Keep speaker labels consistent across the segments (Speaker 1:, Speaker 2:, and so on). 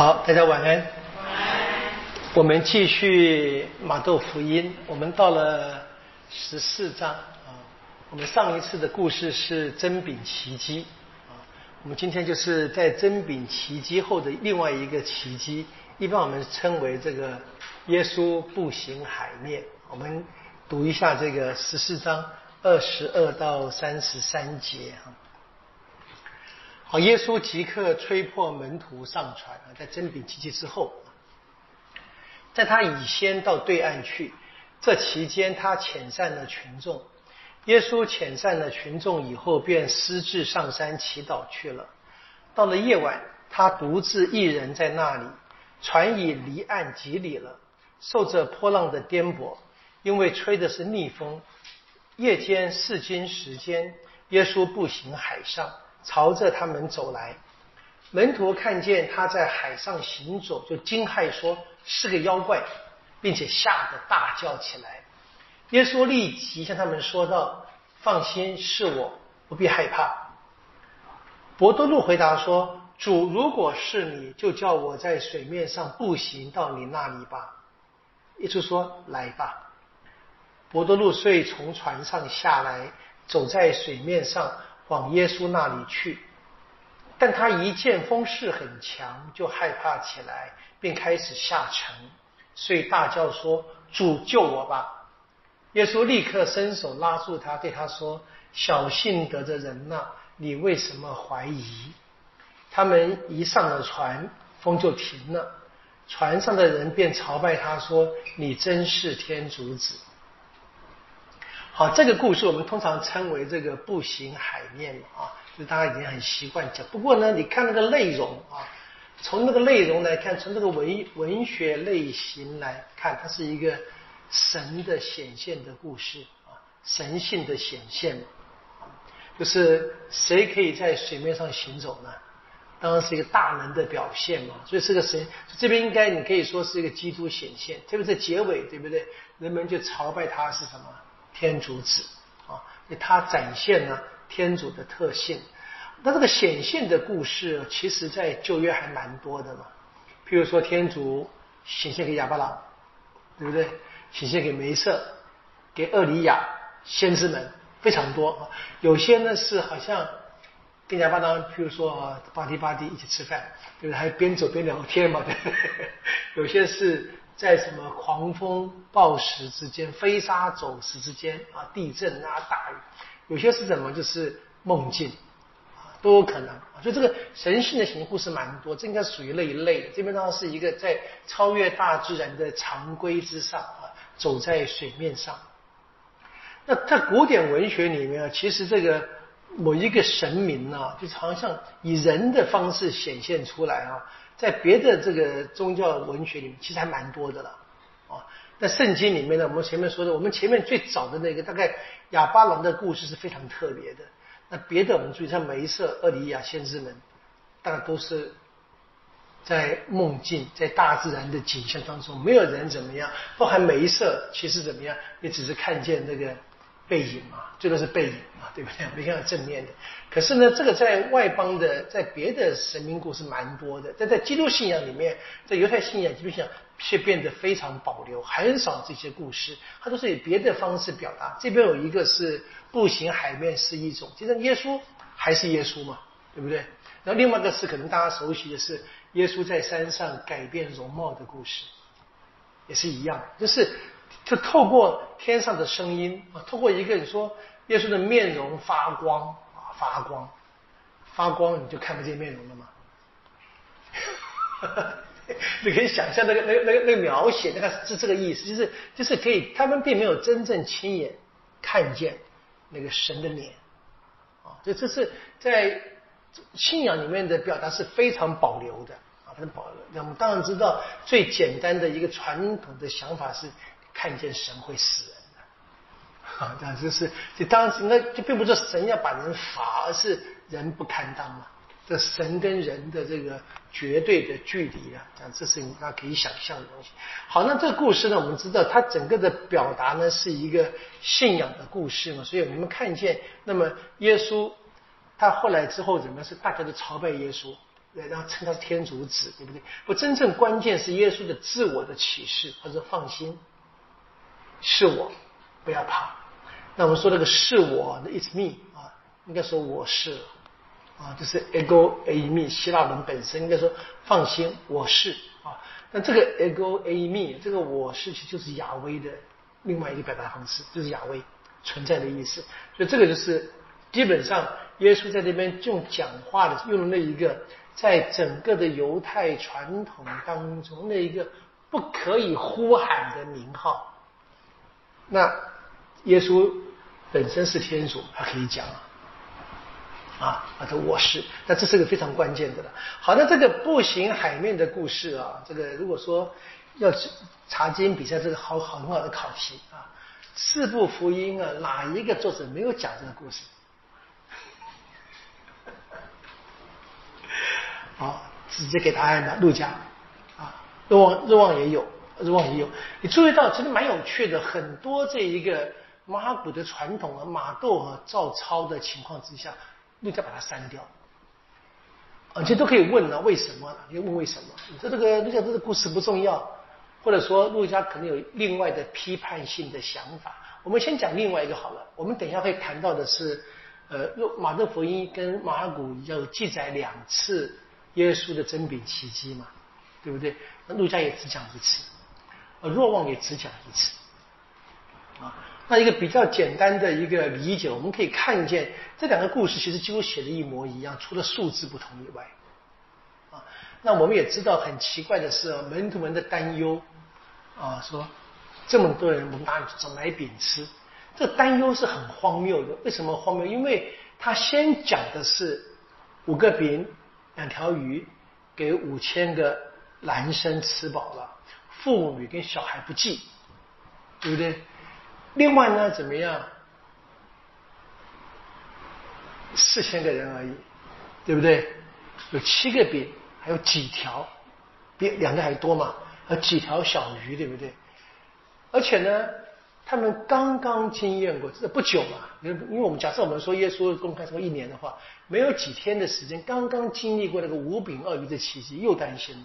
Speaker 1: 好，大家晚安。我们继续马窦福音，我们到了14章啊。我们上一次的故事是增饼奇迹啊，我们今天就是在增饼奇迹后的另外一个奇迹，一般我们称为这个耶稣步行海面。我们读一下这个14章22到33节啊。好，耶稣即刻催迫门徒上船啊，在增饼奇迹之后，在他以先到对岸去，这期间他遣散了群众。耶稣遣散了群众以后，便私自上山祈祷去了。到了夜晚，他独自一人在那里，船已离岸几里了，受着波浪的颠簸，因为吹的是逆风。夜间4更时间，耶稣步行海上，朝着他们走来。门徒看见他在海上行走，就惊骇说是个妖怪，并且吓得大叫起来。耶稣立即向他们说道：放心，是我，不必害怕。伯多禄回答说：主，如果是你，就叫我在水面上步行到你那里吧。耶稣说：来吧。伯多禄遂从船上下来，走在水面上往耶稣那里去。但他一见风势很强，就害怕起来，并开始下沉，遂大叫说：主，救我吧。耶稣立刻伸手拉住他，对他说：小信德的人哪，你为什么怀疑？他们一上了船，风就停了，船上的人便朝拜他说：你真是天主子。好，这个故事我们通常称为这个步行海面啊，就大家已经很习惯讲。不过呢，你看那个内容啊，从那个内容来看，从这个文学类型来看，它是一个神的显现的故事啊，神性的显现。就是谁可以在水面上行走呢？当然是一个大能的表现嘛，所以是个神。这边应该你可以说是一个基督显现，特别是结尾，对不对？人们就朝拜他是什么？天主子啊，他展现了天主的特性。那这个显现的故事，其实在旧约还蛮多的嘛。譬如说，天主显现给亚巴郎，对不对？显现给梅瑟，给厄里亚，先知们非常多啊。有些呢是好像跟亚巴郎，譬如说巴蒂一起吃饭，对不对？还边走边聊天嘛，对不对？有些是在什么狂风暴石之间，飞沙走石之间啊，地震啊，大雨，有些是什么？就是梦境啊，都有可能。所以这个神性的显现故事蛮多，这应该属于那一类的。这边当然是一个在超越大自然的常规之上啊，走在水面上。那在古典文学里面啊，其实这个某一个神明啊，就是好像以人的方式显现出来啊。在别的这个宗教文学里面，其实还蛮多的了啊。那圣经里面呢，我们前面说的，我们前面最早的那个大概亚巴郎的故事是非常特别的。那别的我们注意，像梅瑟、厄里亚先知们，大概都是在梦境，在大自然的景象当中，没有人怎么样，包含梅瑟，其实怎么样，也只是看见那个背影嘛，最多是背影嘛，对不对？没看到正面的。可是呢，这个在外邦的，在别的神明故事蛮多的，但在基督信仰里面，在犹太信仰、基督信仰却变得非常保留，很少这些故事，它都是以别的方式表达。这边有一个是步行海面是一种，其实耶稣还是耶稣嘛，对不对？然后另外一个是可能大家熟悉的是耶稣在山上改变容貌的故事，也是一样，就透过天上的声音啊，透过一个你说耶稣的面容发光啊，发光，你就看不见面容了吗？你可以想象那个描写，那个是这个意思，就是可以，他们并没有真正亲眼看见那个神的脸啊，这是在信仰里面的表达是非常保留的啊，很保留。那我们当然知道最简单的一个传统的想法是看见神会死人的啊，这样就当然那就并不是神要把人罚，而是人不堪当嘛。这神跟人的这个绝对的距离啊，这是大家可以想象的东西。好，那这个故事呢，我们知道它整个的表达呢是一个信仰的故事嘛，所以我们看见，那么耶稣他后来之后怎么是大家都朝拜耶稣然后称他是天主子，对不对？不，真正关键是耶稣的自我的启示，或者放心，是我，不要怕。那我们说那个是我，it's me 啊，应该说我是啊，就是 ego eimi， 希腊文本身应该说放心，我是啊。那这个 ego eimi， 这个我是其实就是雅威的另外一个表达方式，就是雅威存在的意思。所以这个就是基本上耶稣在这边用讲话的用了一个在整个的犹太传统当中那一个不可以呼喊的名号。那耶稣本身是天主，他可以讲这我是，那这是个非常关键的了。好，那这个步行海面的故事啊，这个如果说要查经英比赛，这个很好的考题啊。四部福音啊，哪一个作者没有讲这个故事？好，直接给答案的，路加啊，若望也有。你注意到，真的蛮有趣的，很多这一个马可的传统啊，马窦照抄的情况之下，路加把它删掉。其实都可以问了，为什么？你问为什么？你说这个路加这个故事不重要，或者说路加可能有另外的批判性的想法。我们先讲另外一个好了。我们等一下会谈到的是，马窦福音跟马可有记载2次耶稣的真饼奇迹嘛，对不对？那路加也只讲1次，若望也只讲1次。那一个比较简单的一个理解，我们可以看见这2个故事其实几乎写的一模一样，除了数字不同以外。那我们也知道很奇怪的是，门徒们的担忧说这么多人我们哪里怎么买饼吃？这个担忧是很荒谬的。为什么荒谬？因为他先讲的是5个饼2条鱼给5000个男生吃饱了，妇女跟小孩不计，对不对？另外呢，怎么样？4000个人而已，对不对？有7个饼，还有几条，比2个还多嘛？还有几条小鱼，对不对？而且呢，他们刚刚经验过，这不久嘛，因为我们假设我们说耶稣公开说1年的话，没有几天的时间，刚刚经历过那个5饼2鱼的奇迹，又担心了，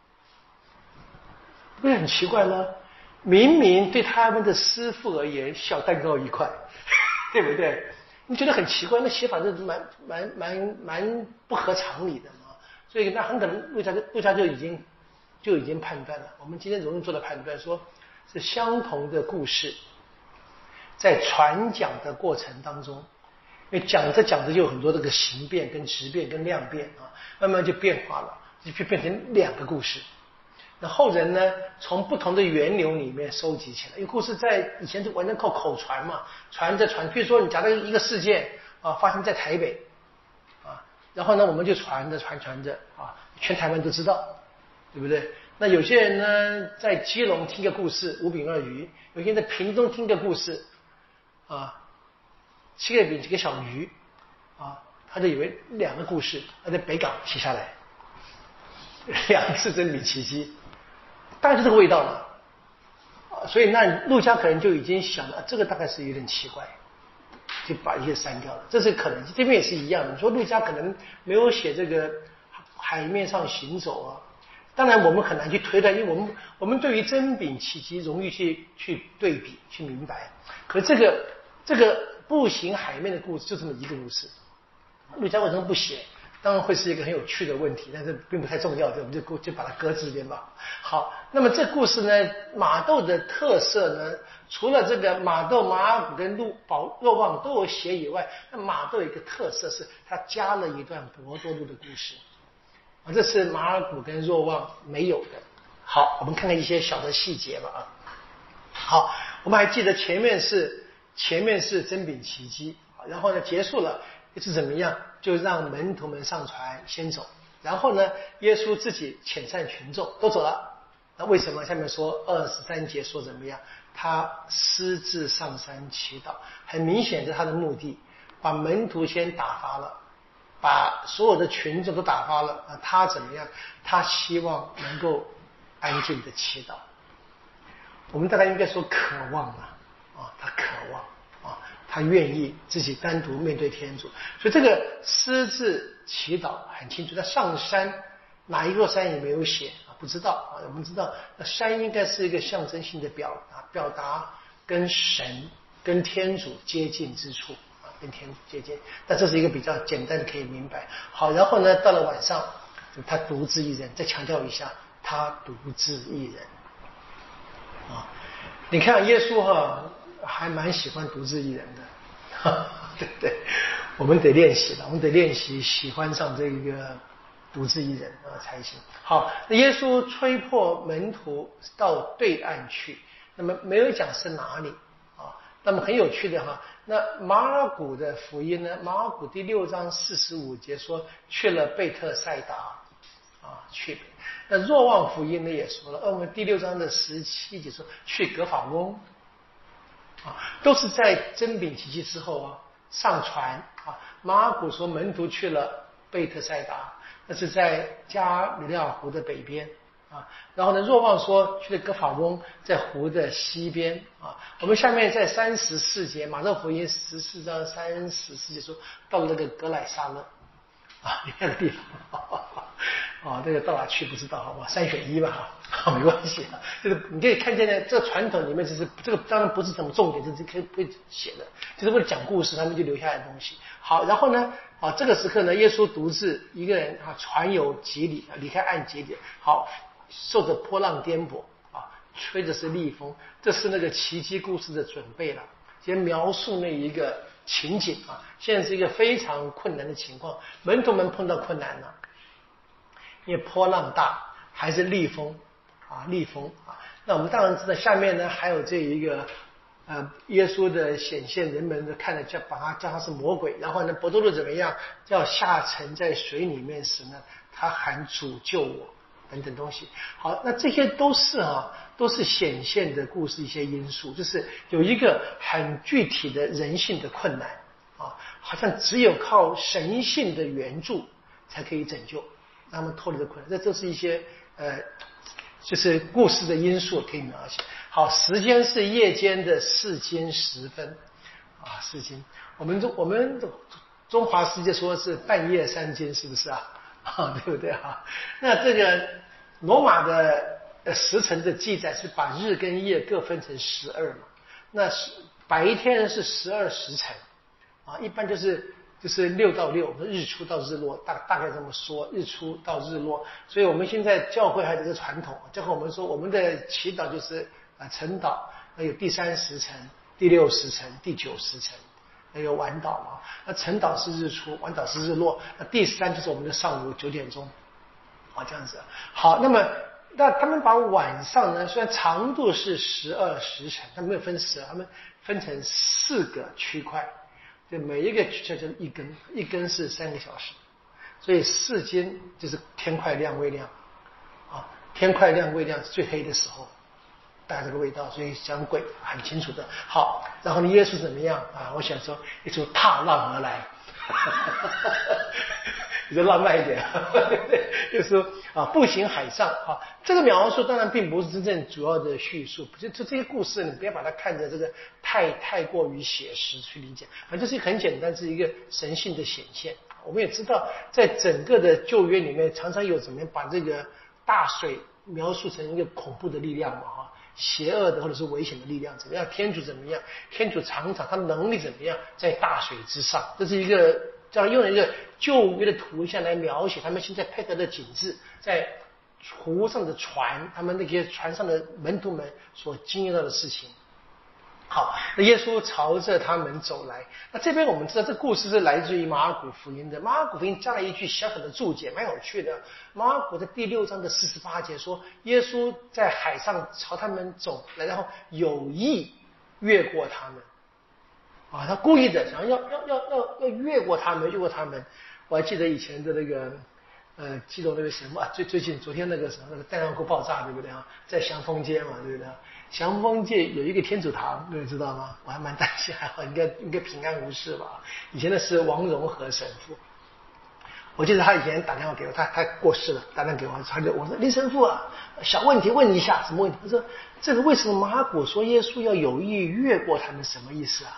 Speaker 1: 不是很奇怪吗？明明对他们的师父而言，小蛋糕1块，对不对？你觉得很奇怪，那写法是蛮不合常理的嘛。所以那很可能路加就已经判断了。我们今天容易做的判断，说是相同的故事，在传讲的过程当中，因为讲着就有很多这个形变跟质变跟量变慢慢就变化了，就变成2个故事。那后人呢，从不同的源流里面收集起来，因为故事在以前就完全靠口传嘛，传着，比如说你讲的一个事件发生在台北然后呢我们就传着全台湾都知道，对不对？那有些人呢在基隆听个故事5饼2鱼，有些人在屏东听个故事7个饼几个小鱼他就以为2个故事，他在北港写下来2次真理奇迹，大概就这个味道了所以那路加可能就已经想了这个大概是有点奇怪，就把一些删掉了，这是可能性。这边也是一样的，你说路加可能没有写这个海面上行走当然我们很难去推断，因为我们对于真饼奇迹容易去对比去明白，可这个步行海面的故事就这么一个故事，路加为什么不写？当然会是一个很有趣的问题，但是并不太重要，我们就把它搁置一边吧。好，那么这故事呢，马窦的特色呢，除了这个马窦、马可跟若望都有写以外，那马窦有一个特色是他加了一段伯多禄的故事这是马尔谷跟若望没有的。好，我们看看一些小的细节吧好，我们还记得前面是真饼奇迹，然后呢结束了是怎么样？就让门徒们上船先走，然后呢，耶稣自己遣散群众都走了。那为什么？下面说23节说怎么样？他私自上山祈祷，很明显是他的目的，把门徒先打发了，把所有的群众都打发了。他怎么样？他希望能够安静的祈祷。我们大概应该说渴望他渴望他愿意自己单独面对天主。所以这个私自祈祷很清楚，他上山哪一座山也没有写啊，不知道啊。我们知道山应该是一个象征性的表达跟神跟天主接近之处啊，跟天主接近。但这是一个比较简单的可以明白。好，然后呢，到了晚上他独自一人，再强调一下，他独自一人啊。你看耶稣还蛮喜欢独自一人的，对不对？我们得练习了，我们得练习喜欢上这个独自一人才行。好，那耶稣催迫门徒到对岸去，那么没有讲是哪里啊？那么很有趣的那马尔谷的福音呢？马尔谷第6章45节说去了贝特赛达啊，去。那若望福音呢也说了，我们第6章的17节说去革法翁啊，都是在真饼奇迹之后上船啊。马尔谷说门徒去了贝特赛达，那是在加里利亚湖的北边啊。然后呢，若望说去了革法翁，在湖的西边啊。我们下面在34节，马太福音14章34节说到了那个格莱沙勒啊，那个地方这个到哪去不知道，好吧，3选1吧没关系这个你可以看见呢，这个传统里面就是这个当然不是什么重点，这是可以写的，就是为了讲故事，他们就留下来的东西。好，然后呢，这个时刻呢，耶稣独自一个人船游几里，离开岸几里，好，受着波浪颠簸吹的是逆风，这是那个奇迹故事的准备了，先描述那一个情景现在是一个非常困难的情况，门徒们碰到困难了，因为波浪大，还是逆风那我们当然知道下面呢还有这一个耶稣的显现，人们看了把他叫他是魔鬼，然后呢伯多禄怎么样要下沉在水里面时呢，他喊主救我等等东西。好，那这些都是显现的故事一些因素，就是有一个很具体的人性的困难好像只有靠神性的援助才可以拯救他们脱离的困难。这是一些就是故事的因素可以描写。好，时间是夜间的4更10分4更。我们中华世界说是半夜3更，是不是对不对那这个罗马的时辰的记载是把日跟夜各分成12嘛，那白天是12时辰一般就是6到6，日出到日落，大概这么说，日出到日落。所以我们现在教会还有这个传统，教会我们说我们的祈祷就是晨祷，有第3时辰、第6时辰、第9时辰，还有晚祷那晨祷是日出，晚祷是日落，那第3就是我们的上午9点钟这样子。好，那他们把晚上呢，虽然长度是12时辰，他们没有分12，他们分成4个区块，就每一个区块就是一更是3个小时，所以4更就是天快亮未亮天快亮未亮是最黑的时候，大概这个味道，所以讲鬼很清楚的。好，然后呢，耶稣怎么样我想说耶稣踏浪而来比较浪漫一点耶稣步行海上这个描述当然并不是真正主要的叙述，就这些故事你不要把它看着这个太过于写实去理解，反正就是很简单，是一个神性的显现。我们也知道在整个的旧约里面常常有怎么样把这个大水描述成一个恐怖的力量邪恶的或者是危险的力量怎么样，天主怎么样，天主常常他能力怎么样在大水之上，这是一个这样用了一个旧约的图像来描写他们现在配合的景致，在湖上的船，他们那些船上的门徒们所经历到的事情。好，那耶稣朝着他们走来。那这边我们知道这故事是来自于马尔谷福音的，马尔谷福音加了一句小小的注解，蛮有趣的。马尔谷的第6章的48节说，耶稣在海上朝他们走来，然后有意越过他们他故意的想要越过他们，我还记得以前的那个记得那个什么最近昨天那个什么那个弹药库爆炸，对不对在祥丰街嘛，对不对祥丰街有一个天主堂，你知道吗？我还蛮担心，还好应该平安无事吧。以前的是王荣和神父，我记得他以前打电话给我，他过世了，打电话给我，我说林神父小问题问一下，什么问题？他说这个为什么马可说耶稣要有意越过他们，什么意思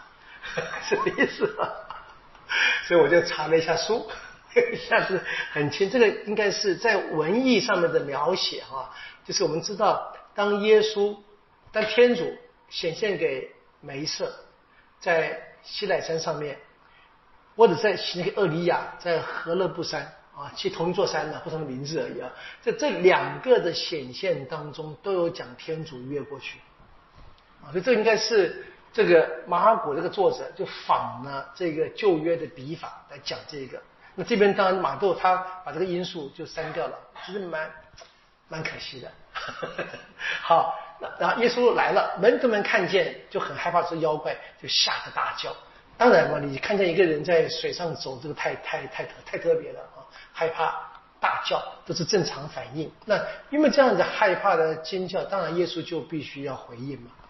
Speaker 1: 是这意思吧？所以我就查了一下书，一下子很清。这个应该是在文艺上面的描写就是我们知道，当天主显现给梅瑟，在西乃山上面，或者在那个厄里亚在何勒布山其实同一座山不同的名字而已在这两个的显现当中，都有讲天主越过去所以这应该是这个马尔谷这个作者就仿了这个旧约的笔法来讲这个。那这边当然马窦他把这个因素就删掉了，其实蛮可惜的。好，然后耶稣来了，门徒们看见就很害怕，是妖怪，就吓得大叫。当然嘛，你看见一个人在水上走，这个太特别了害怕大叫都是正常反应。那因为这样子害怕的尖叫，当然耶稣就必须要回应嘛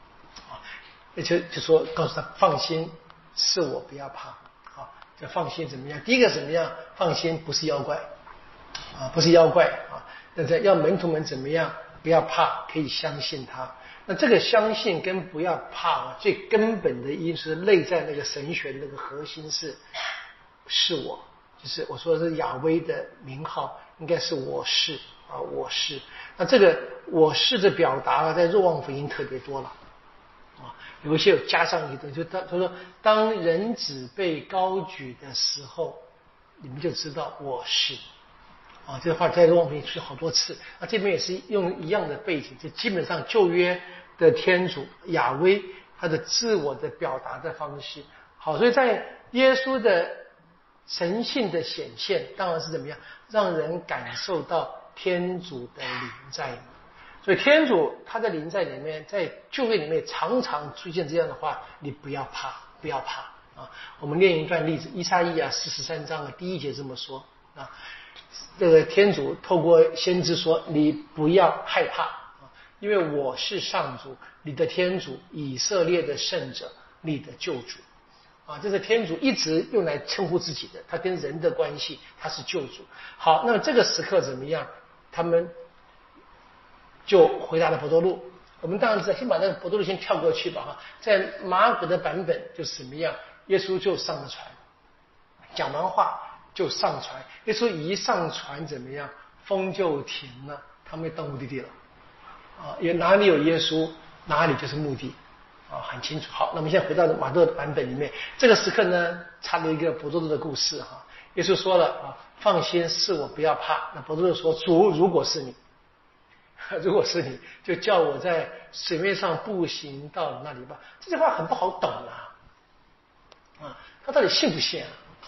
Speaker 1: 就说告诉他放心，是我，不要怕就放心怎么样？第一个怎么样？放心，不是妖怪不是妖怪那要门徒们怎么样？不要怕，可以相信他。那这个相信跟不要怕最根本的因素类在那个神学的那个核心是我，就是我说的是亚威的名号，应该是我是我是。那这个我是的表达在若望福音特别多了有一些有加上一个，就他说当人子被高举的时候，你们就知道我是这话在若望福音出现好多次。那这边也是用一样的背景，就基本上旧约的天主亚威他的自我的表达的方式。好，所以在耶稣的神性的显现，当然是怎么样让人感受到天主的临在。所以天主他的临在里面，在旧约里面常常出现这样的话，你不要怕，不要怕我们念一段例子，以赛亚43章的第1节这么说这个天主透过先知说，你不要害怕因为我是上主，你的天主，以色列的圣者，你的救主这是天主一直用来称呼自己的，他跟人的关系，他是救主。好，那么这个时刻怎么样？他们就回答了伯多禄。我们当然知道，先把那个伯多禄先跳过去吧在马可的版本就是怎么样？耶稣就上了船，讲完话就上船。耶稣一上船怎么样？风就停了，他们到目的地了也哪里有耶稣，哪里就是目的很清楚。好，那我们现在回到马窦的版本里面，这个时刻呢插了一个伯多禄的故事耶稣说了放心，是我，不要怕。那伯多禄说，主，如果是你如果是你，就叫我在水面上步行到那里吧。这句话很不好懂他到底信不信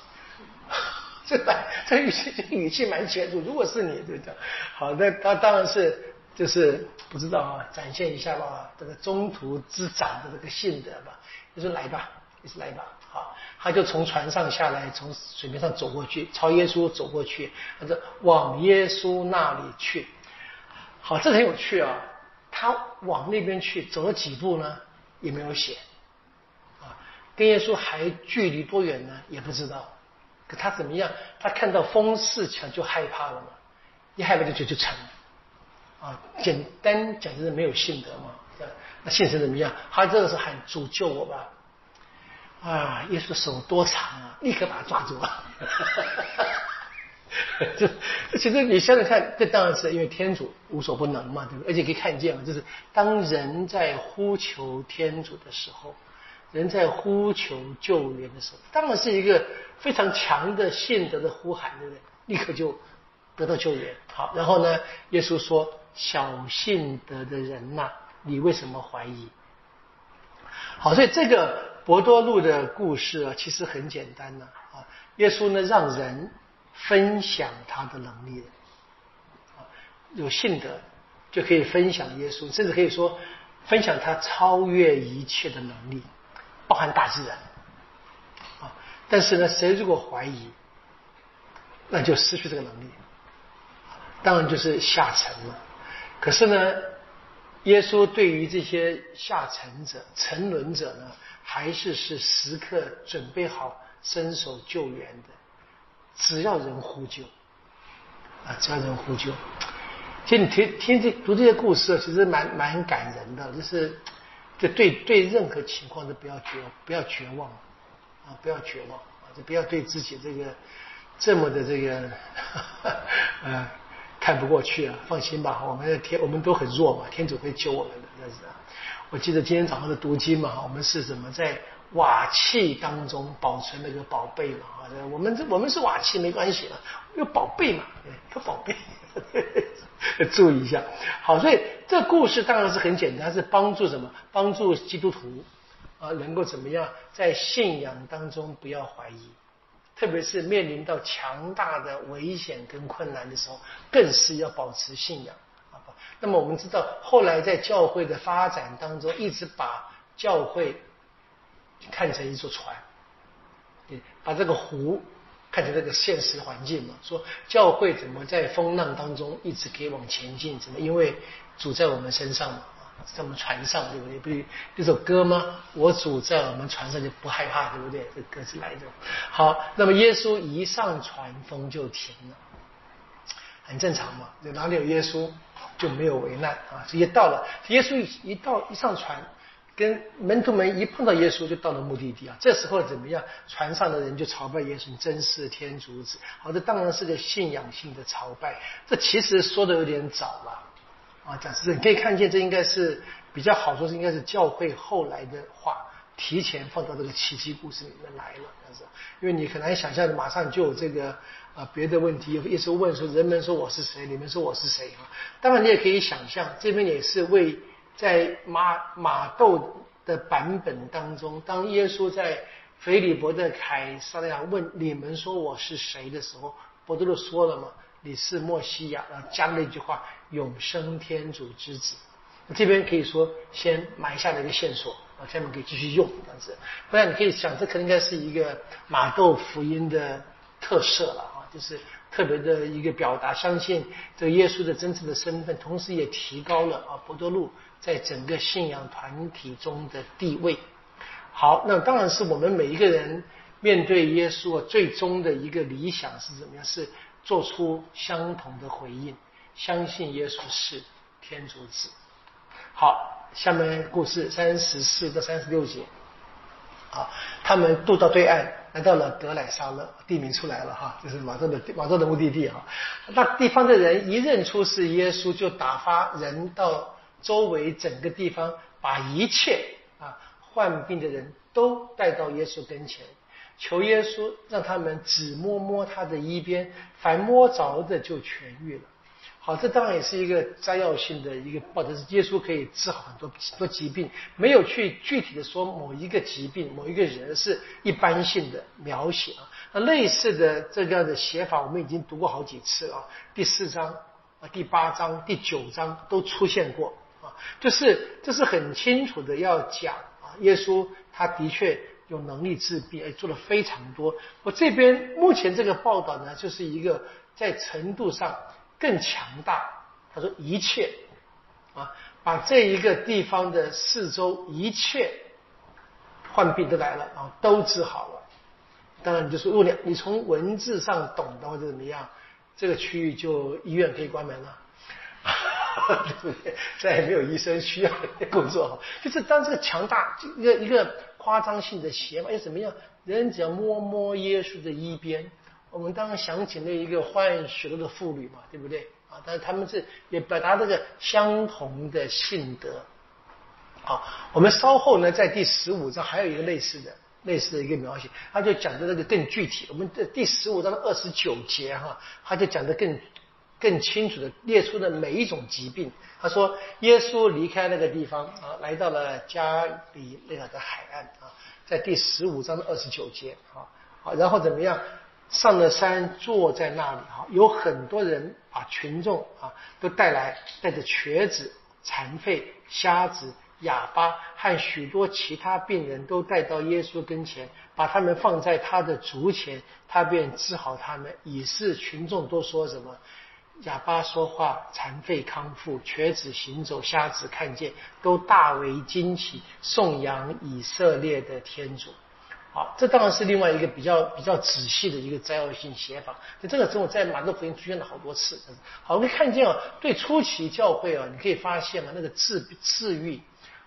Speaker 1: 这语气蛮清楚，如果是你就这样。好，那他当然是就是不知道展现一下这个中途之长的这个信德吧。就说来吧，也是来吧。好，他就从船上下来，从水面上走过去，朝耶稣走过去，他就往耶稣那里去。好，这很有趣他往那边去走了几步呢？也没有写跟耶稣还距离多远呢？也不知道。可他怎么样？他看到风势强就害怕了嘛，一害怕就沉了简单讲就是没有信德嘛。那信神怎么样？他这个是喊主救我吧耶稣手多长立刻把他抓住了其实你想想看，这当然是因为天主无所不能嘛，对不对？而且可以看见嘛，就是当人在呼求天主的时候，人在呼求救援的时候，当然是一个非常强的信德的呼喊，对不对？立刻就得到救援。好，然后呢，耶稣说：“小信德的人你为什么怀疑？”好，所以这个伯多禄的故事其实很简单耶稣呢让人分享他的能力有信德就可以分享耶稣，甚至可以说分享他超越一切的能力，包含大自然但是呢，谁如果怀疑，那就失去这个能力，当然就是下沉了。可是呢，耶稣对于这些下沉者、沉沦者呢，还是时刻准备好伸手救援的，只要人呼救只要人呼救。其实你读这些故事，其实蛮感人的，就是对任何情况都不要绝望啊，不要绝望啊，就不要对自己这个这么的这个看不过去啊，放心吧，我们都很弱嘛，天主会救我们的，那是啊。我记得今天早上的读经嘛，我们是怎么在瓦器当中保存那个宝贝嘛啊？我们是瓦器没关系了，有宝贝嘛，有宝贝，注意一下。好，所以这个故事当然是很简单，是帮助什么？帮助基督徒能够怎么样在信仰当中不要怀疑，特别是面临到强大的危险跟困难的时候，更是要保持信仰。那么我们知道，后来在教会的发展当中，一直把教会看成一座船，把这个湖看成这个现实环境嘛，说教会怎么在风浪当中一直可以往前进，怎么因为主在我们身上嘛，在我们船上，对不对？不是这首歌吗？我主在我们船上就不害怕，对不对？这歌是来的。好，那么耶稣一上船，风就停了，很正常嘛，哪里有耶稣就没有危难啊！所以到了耶稣一上船，跟门徒们一碰到耶稣，就到了目的地啊。这时候怎么样？船上的人就朝拜耶稣，真是天主子。好，这当然是个信仰性的朝拜。这其实说的有点早了啊。讲实在，你可以看见，这应该是比较好说，是应该是教会后来的话，提前放到这个奇迹故事里面来了。但是，因为你很难想象的，马上就有这个别的问题。耶稣问说：“人们说我是谁？你们说我是谁？”啊，当然你也可以想象，这边也是为在马窦的版本当中，当耶稣在腓利伯的凯撒利亚问你们说我是谁的时候，伯多禄说了嘛，你是默西亚，然后加了一句话，永生天主之子。这边可以说先埋下了一个线索，下面可以继续用这样子。不然你可以想，这可能应该是一个马窦福音的特色了啊，就是特别的一个表达，相信这个耶稣的真正的身份，同时也提高了伯多禄在整个信仰团体中的地位。好，那当然是我们每一个人面对耶稣最终的一个理想是怎么样？是做出相同的回应，相信耶稣是天主子。好，下面故事34到36节。好，他们渡到对岸，来到了德乃撒勒，地名出来了哈，就是马窦的目的地哈。那地方的人一认出是耶稣，就打发人到周围整个地方，把一切患病的人都带到耶稣跟前，求耶稣让他们只摸他的衣边，凡摸着的就痊愈了。好，这当然也是一个摘要性的一个报道，是耶稣可以治好很多疾病，没有去具体的说某一个疾病、某一个人，是一般性的描写啊。那类似的这样的写法，我们已经读过好几次啊，第4章、第8章、第9章都出现过啊。这是很清楚的要讲耶稣他的确有能力治病，做了非常多。我这边目前这个报道呢，就是一个在程度上更强大。他说一切把这一个地方的四周一切患病都来了，然后都治好了。当然你就说，如果你从文字上懂的话，就怎么样，这个区域就医院可以关门了。对不对？再也没有医生需要工作，就是当这个强大一个夸张性的写法，怎么样？人只要摸耶稣的衣边，我们当然想起那一个患血漏的妇女嘛，对不对啊？但是他们是也表达这个相同的信德。好，我们稍后呢，在第15章还有一个类似的一个描写，他就讲的那个更具体。我们的第15章的29节他就讲的更清楚的列出了每一种疾病。他说耶稣离开那个地方来到了加里肋亚的海岸在第15章的29节然后怎么样？上了山，坐在那里有很多人把群众都带着瘸子、残废、瞎子、哑巴和许多其他病人都带到耶稣跟前，把他们放在他的足前，他便治好他们。以是群众都说什么？哑巴说话，残废康复，瘸子行走，瞎子看见，都大为惊奇，颂扬以色列的天主。好，这当然是另外一个比较仔细的一个摘要性写法。这个之后在马窦福音出现了好多次。好，我们看见对初期教会你可以发现那个治愈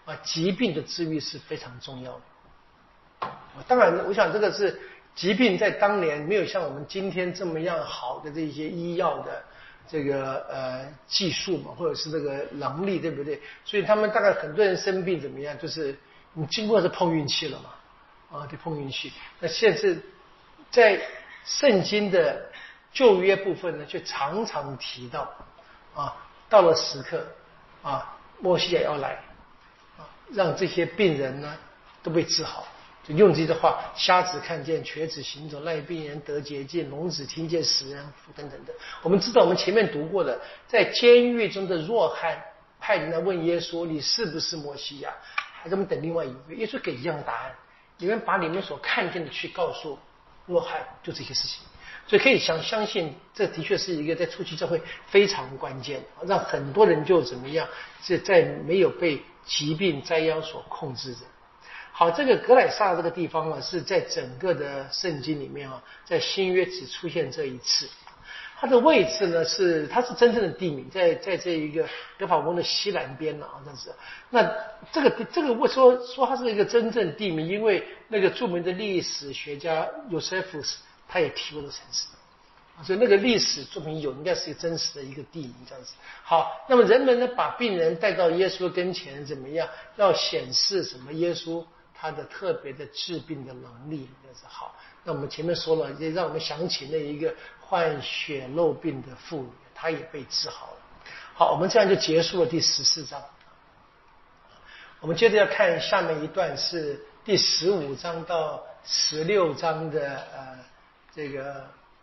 Speaker 1: 疾病的治愈是非常重要的。当然，我想这个是疾病在当年没有像我们今天这么样好的这些医药的这个技术嘛，或者是这个能力，对不对？所以他们大概很多人生病怎么样，就是你经过是碰运气了嘛，对，碰运气。那现在在圣经的旧约部分呢，却常常提到到了时刻默西亚要来让这些病人呢都被治好。就用这句话，瞎子看见，瘸子行走，赖病人得洁净，聋子听见，死人复等等的。我们知道，我们前面读过的，在监狱中的若翰派人来问耶稣：“你是不是摩西亚？”还在那等另外一位。耶稣给一样的答案：你们把你们所看见的去告诉若翰，就这些事情。所以可以相信，这的确是一个在初期教会非常关键，让很多人就怎么样，是在没有被疾病灾殃所控制着。好，这个格莱萨这个地方呢，是在整个的圣经里面在新约只出现这一次。它的位置呢它是真正的地名，在这一个格法翁的西南边了这样子。那这个我说它是一个真正地名，因为那个著名的历史学家尤塞夫斯他也提过这个城市，所以那个历史作品应该是一个真实的一个地名这样子。好，那么人们呢把病人带到耶稣跟前怎么样？要显示什么？耶稣他的特别的治病的能力，就是好。那我们前面说了，也让我们想起那一个患血漏病的妇女，她也被治好了。好，我们这样就结束了第14章。我们接着要看下面一段，是第15章到16章的这个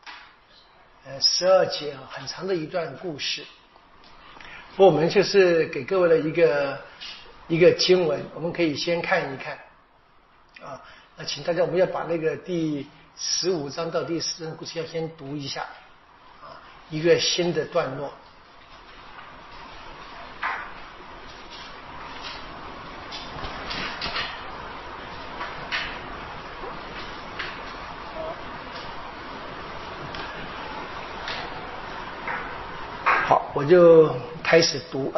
Speaker 1: 12节很长的一段故事。我们就是给各位的一个经文，我们可以先看一看那请大家我们要把那个第15章到第14章的故事要先读一下一个新的段落。好，我就开始读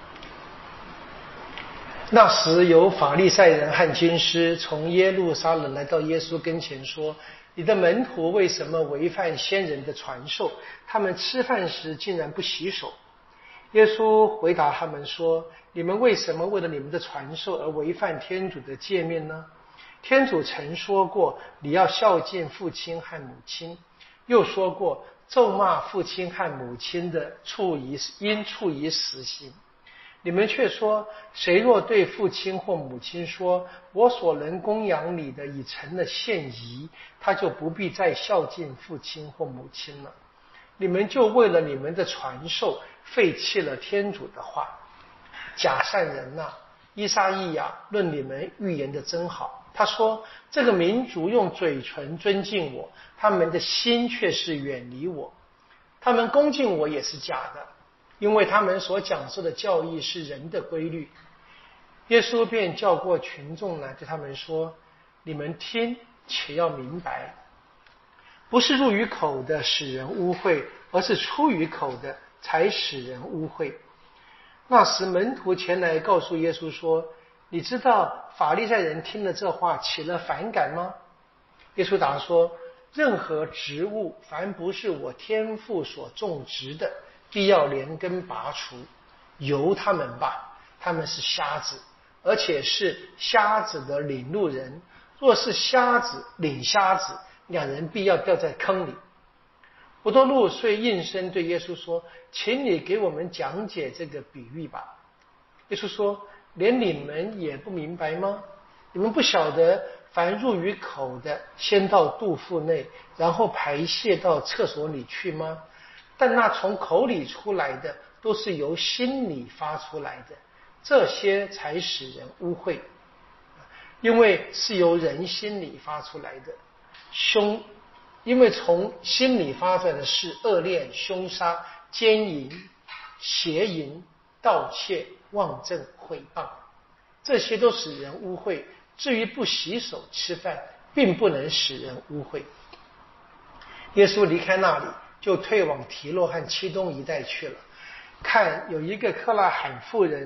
Speaker 1: 那时有法利赛人和经师从耶路撒冷来到耶稣跟前说：你的门徒为什么违反先人的传授？他们吃饭时竟然不洗手。耶稣回答他们说：你们为什么为了你们的传授而违反天主的诫命呢？天主曾说过，你要孝敬父亲和母亲，又说过，咒骂父亲和母亲的应处以死刑。你们却说，谁若对父亲或母亲说，我所能供养你的已成了现遗，他就不必再孝敬父亲或母亲了。你们就为了你们的传授废弃了天主的话。假善人伊撒意亚论你们预言的真好，他说，这个民族用嘴唇尊敬我，他们的心却是远离我，他们恭敬我也是假的，因为他们所讲授的教义是人的规律。耶稣便叫过群众来对他们说，你们听且要明白，不是入于口的使人污秽，而是出于口的才使人污秽。那时门徒前来告诉耶稣说，你知道法利赛人听了这话起了反感吗？耶稣答说，任何植物凡不是我天父所种植的，必要连根拔除，由他们吧，他们是瞎子，而且是瞎子的领路人，若是瞎子领瞎子，两人必要掉在坑里。伯多禄遂应声对耶稣说，请你给我们讲解这个比喻吧。耶稣说，连你们也不明白吗？你们不晓得凡入于口的，先到肚腹内，然后排泄到厕所里去吗？但那从口里出来的，都是由心里发出来的，这些才使人污秽，因为是由人心里发出来的。因为从心里发出来的是恶恋、凶杀、奸淫、邪淫、盗窃、妄证、毁谤，这些都使人污秽。至于不洗手吃饭，并不能使人污秽。耶稣离开那里，就退往提洛和漆东一带去了。看，有一个克拉罕妇人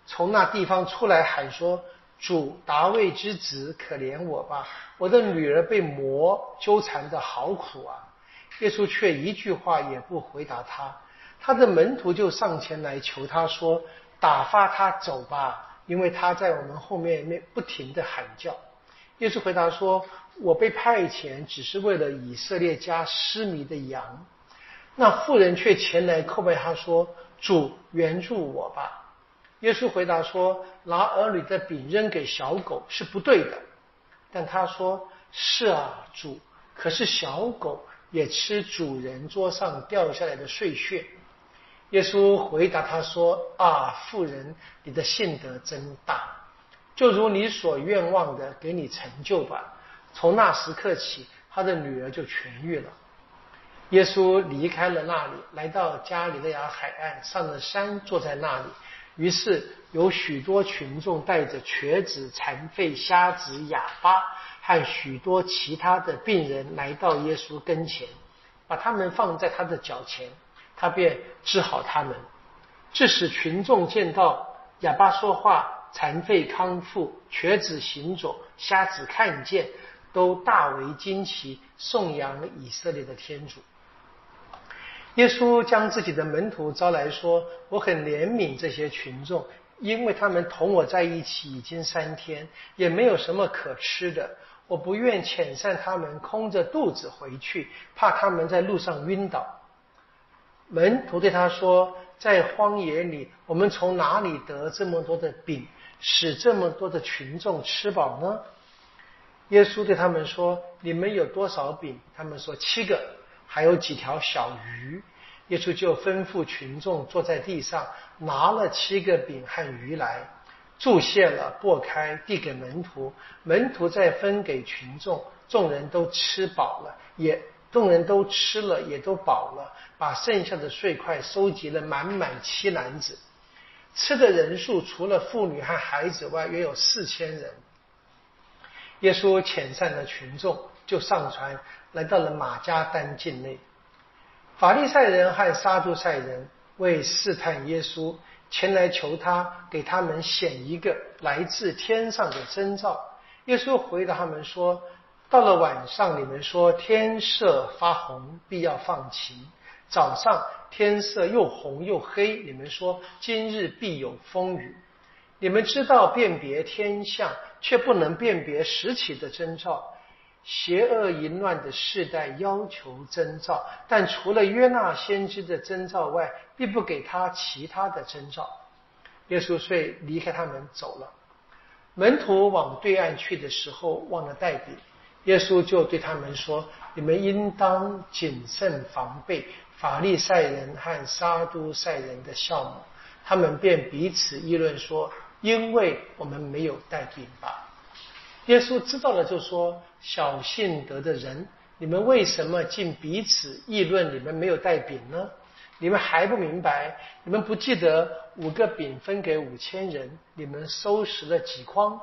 Speaker 1: 从那地方出来喊说：主，大卫之子，可怜我吧，我的女儿被魔纠缠得好苦啊。耶稣却一句话也不回答他。他的门徒就上前来求他说：打发他走吧，因为他在我们后面不停地喊叫。耶稣回答说：我被派遣只是为了以色列家失迷的羊。那妇人却前来叩拜他说：主，援助我吧。耶稣回答说：拿儿女的饼扔给小狗是不对的。但他说：是啊，主，可是小狗也吃主人桌上掉下来的碎屑。耶稣回答他说：啊，妇人，你的信德真大，就如你所愿望的，给你成就吧。从那时刻起，他的女儿就痊愈了。耶稣离开了那里，来到加利利亚海岸，上了山，坐在那里。于是有许多群众带着瘸子、残废、瞎子、哑巴和许多其他的病人来到耶稣跟前，把他们放在他的脚前，他便治好他们。致使群众见到哑巴说话，残废康复，瘸子行走，瞎子看见，都大为惊奇，颂扬以色列的天主。耶稣将自己的门徒招来说：我很怜悯这些群众，因为他们同我在一起已经3天，也没有什么可吃的。我不愿遣散他们空着肚子回去，怕他们在路上晕倒。门徒对他说：在荒野里，我们从哪里得这么多的饼，使这么多的群众吃饱呢？耶稣对他们说：你们有多少饼？他们说7个，还有几条小鱼。耶稣就吩咐群众坐在地上，拿了7个饼和鱼来，祝谢了，擘开，递给门徒，门徒再分给群众。众人都吃了，也都饱了，把剩下的碎块收集了满满7篮子。吃的人数除了妇女和孩子外，约有4000人。耶稣遣散了群众，就上船，来到了马加丹境内。法利赛人和撒都塞人为试探耶稣，前来求他给他们显一个来自天上的征兆。耶稣回答他们说：到了晚上，你们说天色发红，必要放晴；早上天色又红又黑，你们说今日必有风雨。你们知道辨别天象，却不能辨别时期的征兆。邪恶淫乱的世代要求征兆，但除了约纳先知的征兆外，并不给他其他的征兆。耶稣遂离开他们走了。门徒往对岸去的时候，忘了带饼。耶稣就对他们说：你们应当谨慎防备法利赛人和撒都塞人的酵母。他们便彼此议论说：因为我们没有带饼吧。耶稣知道了，就说：小信德的人，你们为什么竟彼此议论你们没有带饼呢？你们还不明白？你们不记得5个饼分给5000人，你们收拾了几筐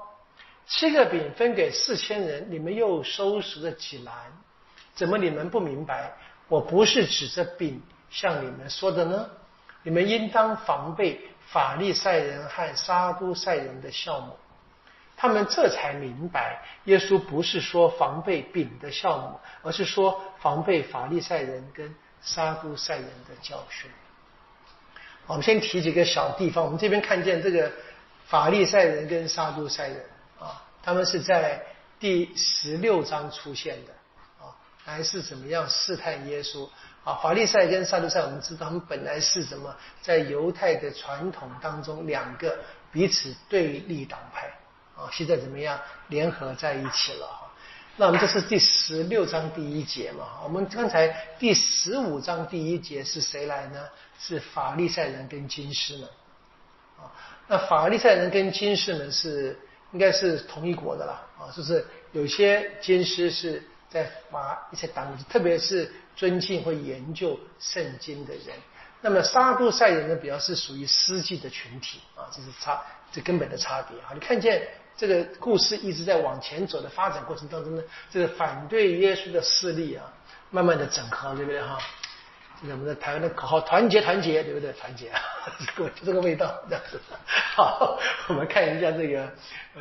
Speaker 1: ？7个饼分给4000人，你们又收拾了几篮？怎么你们不明白？我不是指着饼向你们说的呢？你们应当防备法利赛人和撒都塞人的酵母。他们这才明白，耶稣不是说防备饼的酵母，而是说防备法利赛人跟撒都塞人的教训。我们先提几个小地方。我们这边看见这个法利赛人跟撒都塞人啊，他们是在第16章出现的啊，还是怎么样试探耶稣啊？法利赛跟撒都塞，我们知道他们本来是什么，在犹太的传统当中2个彼此对立党派啊，现在怎么样联合在一起了哈？那我们这是第16章第1节嘛？我们刚才第15章第1节是谁来呢？是法利赛人跟经师们啊。那法利赛人跟经师们应该是同一国的啦啊，就是有些经师是在法利赛党，特别是尊敬或研究圣经的人。那么撒都塞人呢，比较是属于司祭的群体啊，这根本的差别啊。你看见这个故事一直在往前走的发展过程当中呢，这个反对耶稣的势力啊，慢慢的整合，对不对哈？ 这个我们的台湾的口号团结团结，对不对？团结啊，就这个味道这样子。好，我们看一下这个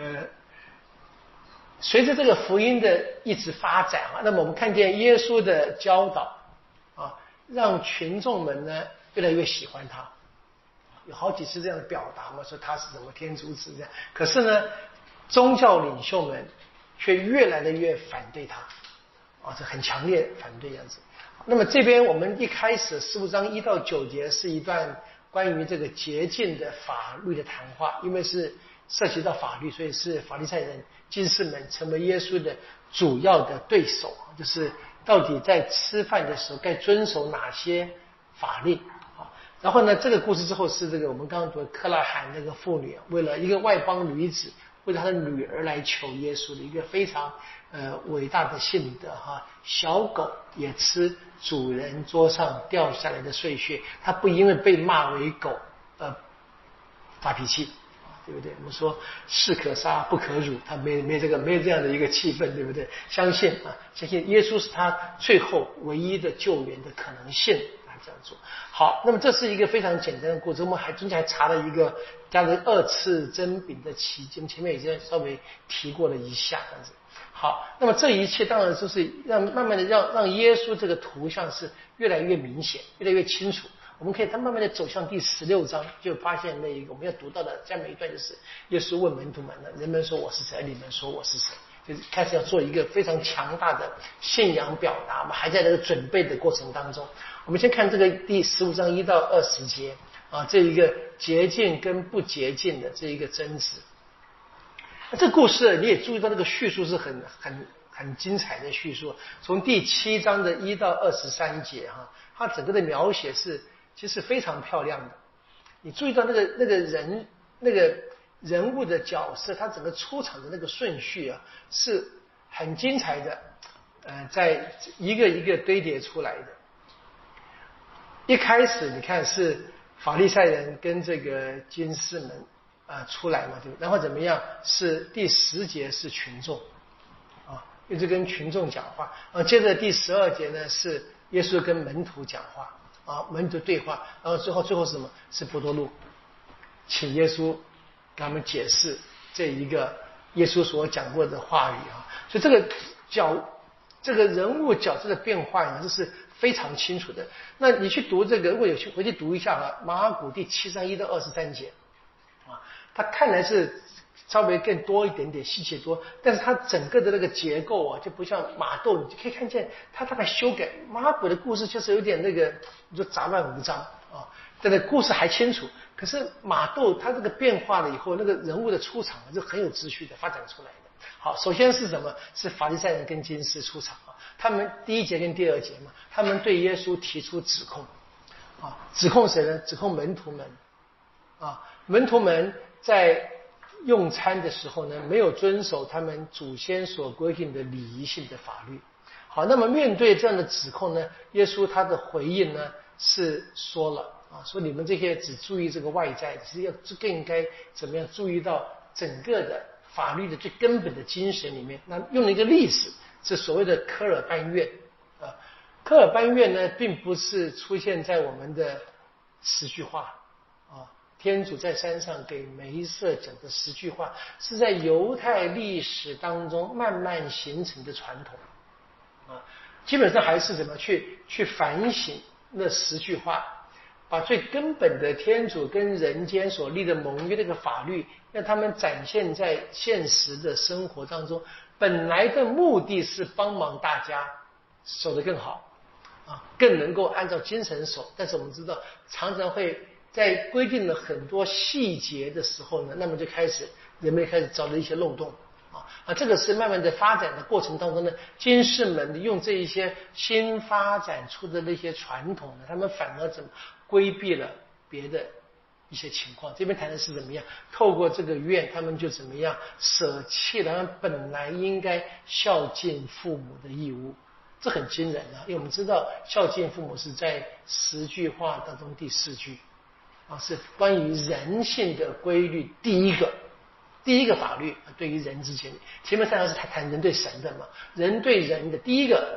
Speaker 1: 随着这个福音的一直发展啊，那么我们看见耶稣的教导啊，让群众们呢越来越喜欢他。有好几次这样的表达嘛，说他是什么天主子这样。可是呢，宗教领袖们却越来的越反对他，啊，这很强烈反对样子。那么这边我们一开始15章1到9节是一段关于这个洁净的法律的谈话，因为是涉及到法律，所以是法利赛人、经士们成为耶稣的主要的对手，就是到底在吃饭的时候该遵守哪些法令。然后呢，这个故事之后是这个我们刚刚读的克拉罕那个妇女，为了一个外邦女子，为了她的女儿来求耶稣的一个非常伟大的信德哈。小狗也吃主人桌上掉下来的碎屑，它不因为被骂为狗发脾气，对不对？我们说士可杀不可辱，他没有这样的一个气氛，对不对？相信耶稣是他最后唯一的救援的可能性。这样做好，那么这是一个非常简单的故事。我们中间还查了一个加了2次蒸饼的奇迹，前面已经稍微提过了一下，这样子。好，那么这一切当然就是慢慢的让耶稣这个图像是越来越明显，越来越清楚。我们可以慢慢的走向第16章，就发现那一个我们要读到的下面一段，就是耶稣问门徒们了：人们说我是谁？你们说我是谁？就是开始要做一个非常强大的信仰表达，我们还在这个准备的过程当中。我们先看这个第15章1到20节啊，这一个洁净跟不洁净的这一个争执。这故事你也注意到，这个叙述是很精彩的叙述。从第7章的1到23节哈，它整个的描写是其实非常漂亮的。你注意到那个人物的角色，他整个出场的那个顺序啊，是很精彩的，在一个一个堆叠出来的。一开始你看是法利赛人跟这个经士们出来嘛，对不对？然后怎么样？是第10节是群众啊，一直跟群众讲话。接着第12节呢是耶稣跟门徒讲话啊，门徒对话。然后最后是什么？是伯多禄请耶稣给他们解释这一个耶稣所讲过的话语啊。所以这个人物角色的变化呢，这是非常清楚的。那你去读这个，如果有去回去读一下马尔谷第7章1到23节啊，它看来是稍微更多一点点，细节多，但是它整个的那个结构啊，就不像马窦，你就可以看见它大概修改。马尔谷的故事就是有点那个，你说杂乱无章啊，但是故事还清楚。可是马窦他这个变化了以后，那个人物的出场是很有秩序的发展出来的。好，首先是什么？是法利赛人跟经师出场啊，他们第1节跟第2节嘛，他们对耶稣提出指控啊，指控谁呢？指控门徒们啊，门徒们在用餐的时候呢，没有遵守他们祖先所规定的礼仪性的法律。好，那么面对这样的指控呢，耶稣他的回应呢是说了啊，说你们这些只注意这个外在，其实要更应该怎么样注意到整个的法律的最根本的精神里面。那用了一个例子，是所谓的科尔班院啊。科尔班院呢，并不是出现在我们的10句话啊，天主在山上给梅瑟讲的10句话，是在犹太历史当中慢慢形成的传统啊。基本上还是怎么去反省那10句话，把最根本的天主跟人间所立的盟约这个法律，让他们展现在现实的生活当中。本来的目的是帮忙大家守得更好啊，更能够按照精神守。但是我们知道，常常会在规定了很多细节的时候呢，那么就人们开始找了一些漏洞啊，这个是慢慢的发展的过程当中呢，经士们用这一些新发展出的那些传统呢，他们反而怎么规避了别的一些情况。这边谈的是怎么样透过这个愿，他们就怎么样舍弃了他们本来应该孝敬父母的义务。这很惊人啊，因为我们知道孝敬父母是在10句话当中第4句啊，是关于人性的规律第一个法律对于人之间。前面3条是谈人对神的嘛，人对人的第一个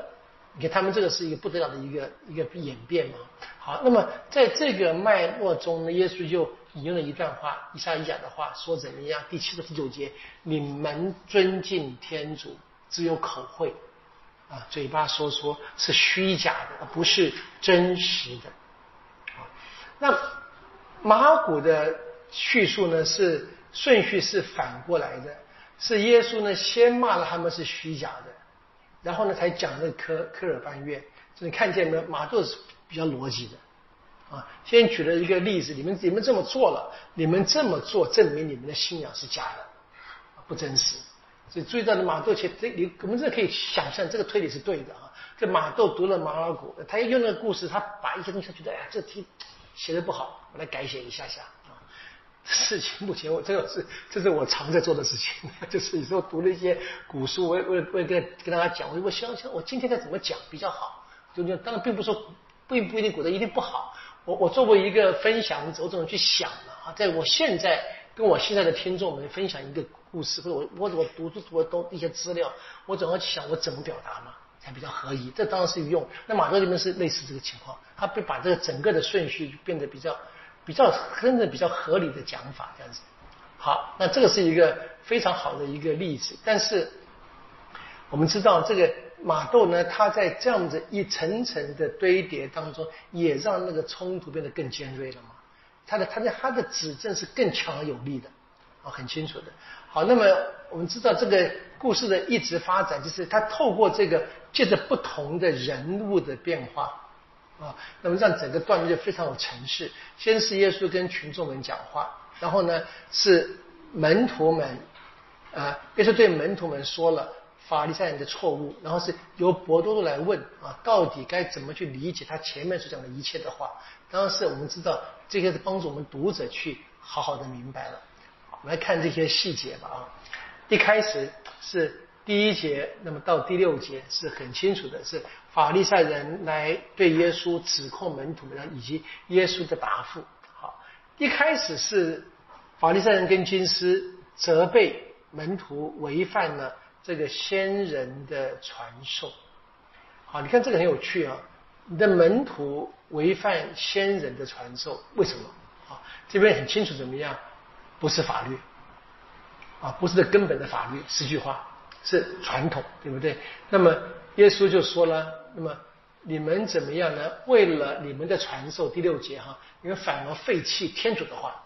Speaker 1: 你看他们这个是一个不得了的一个演变嘛。好，那么在这个脉络中呢，耶稣就引用了一段话，以赛亚的话，说怎么样？第7到第9节，你们尊敬天主，只有口惠啊，嘴巴说是虚假的，不是真实的。那马可的叙述呢，是顺序是反过来的，是耶稣呢先骂了他们是虚假的，然后呢才讲那科尔班院。所以你看见没有？马可是比较逻辑的啊。先举了一个例子，你们这么做了，你们这么做证明你们的信仰是假的，不真实。所以注意到了马窦，我们这可以想象这个推理是对的啊。这马窦读了马尔谷，他用那个故事，他把一些东西他觉得这题写的不好，我来改写一下啊。事情目前这是我常在做的事情，就是有时候读了一些古书，我也跟大家讲，我想我今天该怎么讲比较好。就当然并不一定觉得一定不好。我作为一个分享者，我总去想了啊，在我现在跟我现在的听众们分享一个故事，或者我读一些资料，我总要去想我怎么表达嘛才比较合宜。这当然是用。那马可里面是类似这个情况，他被把这个整个的顺序变得比较真的比较合理的讲法这样子。好，那这个是一个非常好的一个例子。但是我们知道这个马窦呢，他在这样子一层层的堆叠当中，也让那个冲突变得更尖锐了嘛。他的指证是更强而有力的啊，很清楚的。好，那么我们知道这个故事的一直发展，就是他透过这个借着不同的人物的变化啊，那么让整个段落就非常有程式。先是耶稣跟群众们讲话，然后呢是门徒们耶稣对门徒们说了法利赛人的错误，然后是由伯多禄来问啊，到底该怎么去理解他前面所讲的一切的话。当然是我们知道这个是帮助我们读者去好好的明白了。我们来看这些细节吧啊。一开始是第1节，那么到第6节是很清楚的，是法利赛人来对耶稣指控门徒们以及耶稣的答复。好，一开始是法利赛人跟经师责备门徒违反了这个先人的传授。好，你看这个很有趣啊，你的门徒违反先人的传授，为什么？啊，这边很清楚怎么样？不是法律啊，不是这根本的法律10句话，是传统，对不对？那么耶稣就说了，那么你们怎么样呢？为了你们的传授，第6节哈，你们反而废弃天主的话。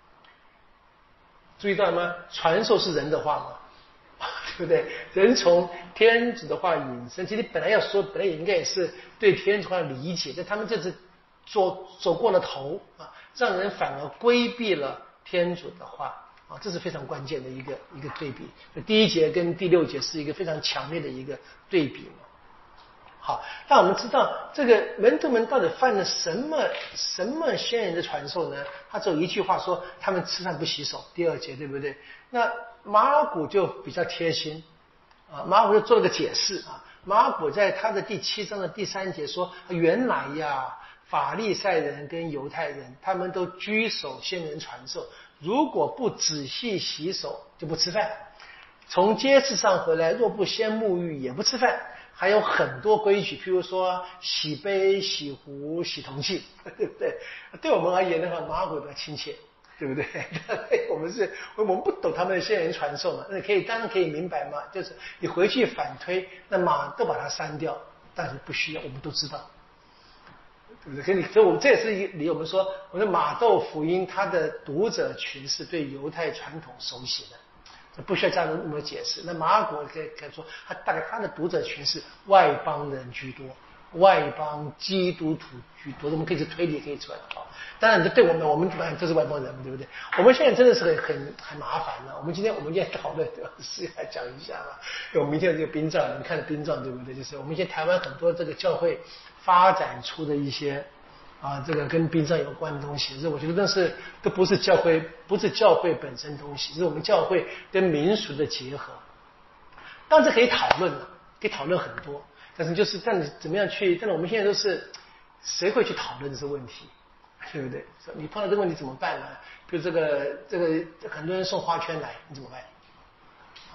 Speaker 1: 注意到了吗？传授是人的话嘛，对不对？人从天主的话引申，其实本来也应该也是对天主的话理解，但他们这次走过了头啊，让人反而规避了天主的话啊，这是非常关键的一个对比。第1节跟第6节是一个非常强烈的一个对比嘛。好，那我们知道这个门徒们到底犯了什么先人的传授呢？他只有一句话说他们吃饭不洗手，第2节对不对？那马尔谷就比较贴心啊，马尔谷就做了个解释啊。马尔谷在他的第7章的第3节说，原来呀，法利赛人跟犹太人他们都居守先人传授，如果不仔细洗手就不吃饭，从街市上回来若不先沐浴也不吃饭，还有很多规矩，譬如说洗杯、洗壶、洗铜器，对不对？对我们而言的话，马尔谷比较亲切，对不对？我们不懂他们的先人传授嘛，那当然可以明白嘛，就是你回去反推，那都把它删掉，但是不需要，我们都知道，对不对？所以我们这也是理我们说，我们马窦福音它的读者群是对犹太传统熟悉的。不需要这样那么解释。那马尔谷可以说，大概他的读者群是外邦人居多，外邦基督徒居多，我们可以推理可以出来啊。当然，对我们本来都是外邦人，对不对？我们现在真的是很麻烦了。我们今天讨论的是来讲一下吧。我们明天有这个殡葬，你们看的殡葬对不对？就是我们现在台湾很多这个教会发展出的一些。这个跟殡葬有关的东西，我觉得都不是教会本身东西，是我们教会跟民俗的结合。当然这可以讨论了，可以讨论很多，但你怎么样去？但是我们现在都是谁会去讨论这个问题，对不对？你碰到这个问题怎么办呢？比如这个很多人送花圈来，你怎么办？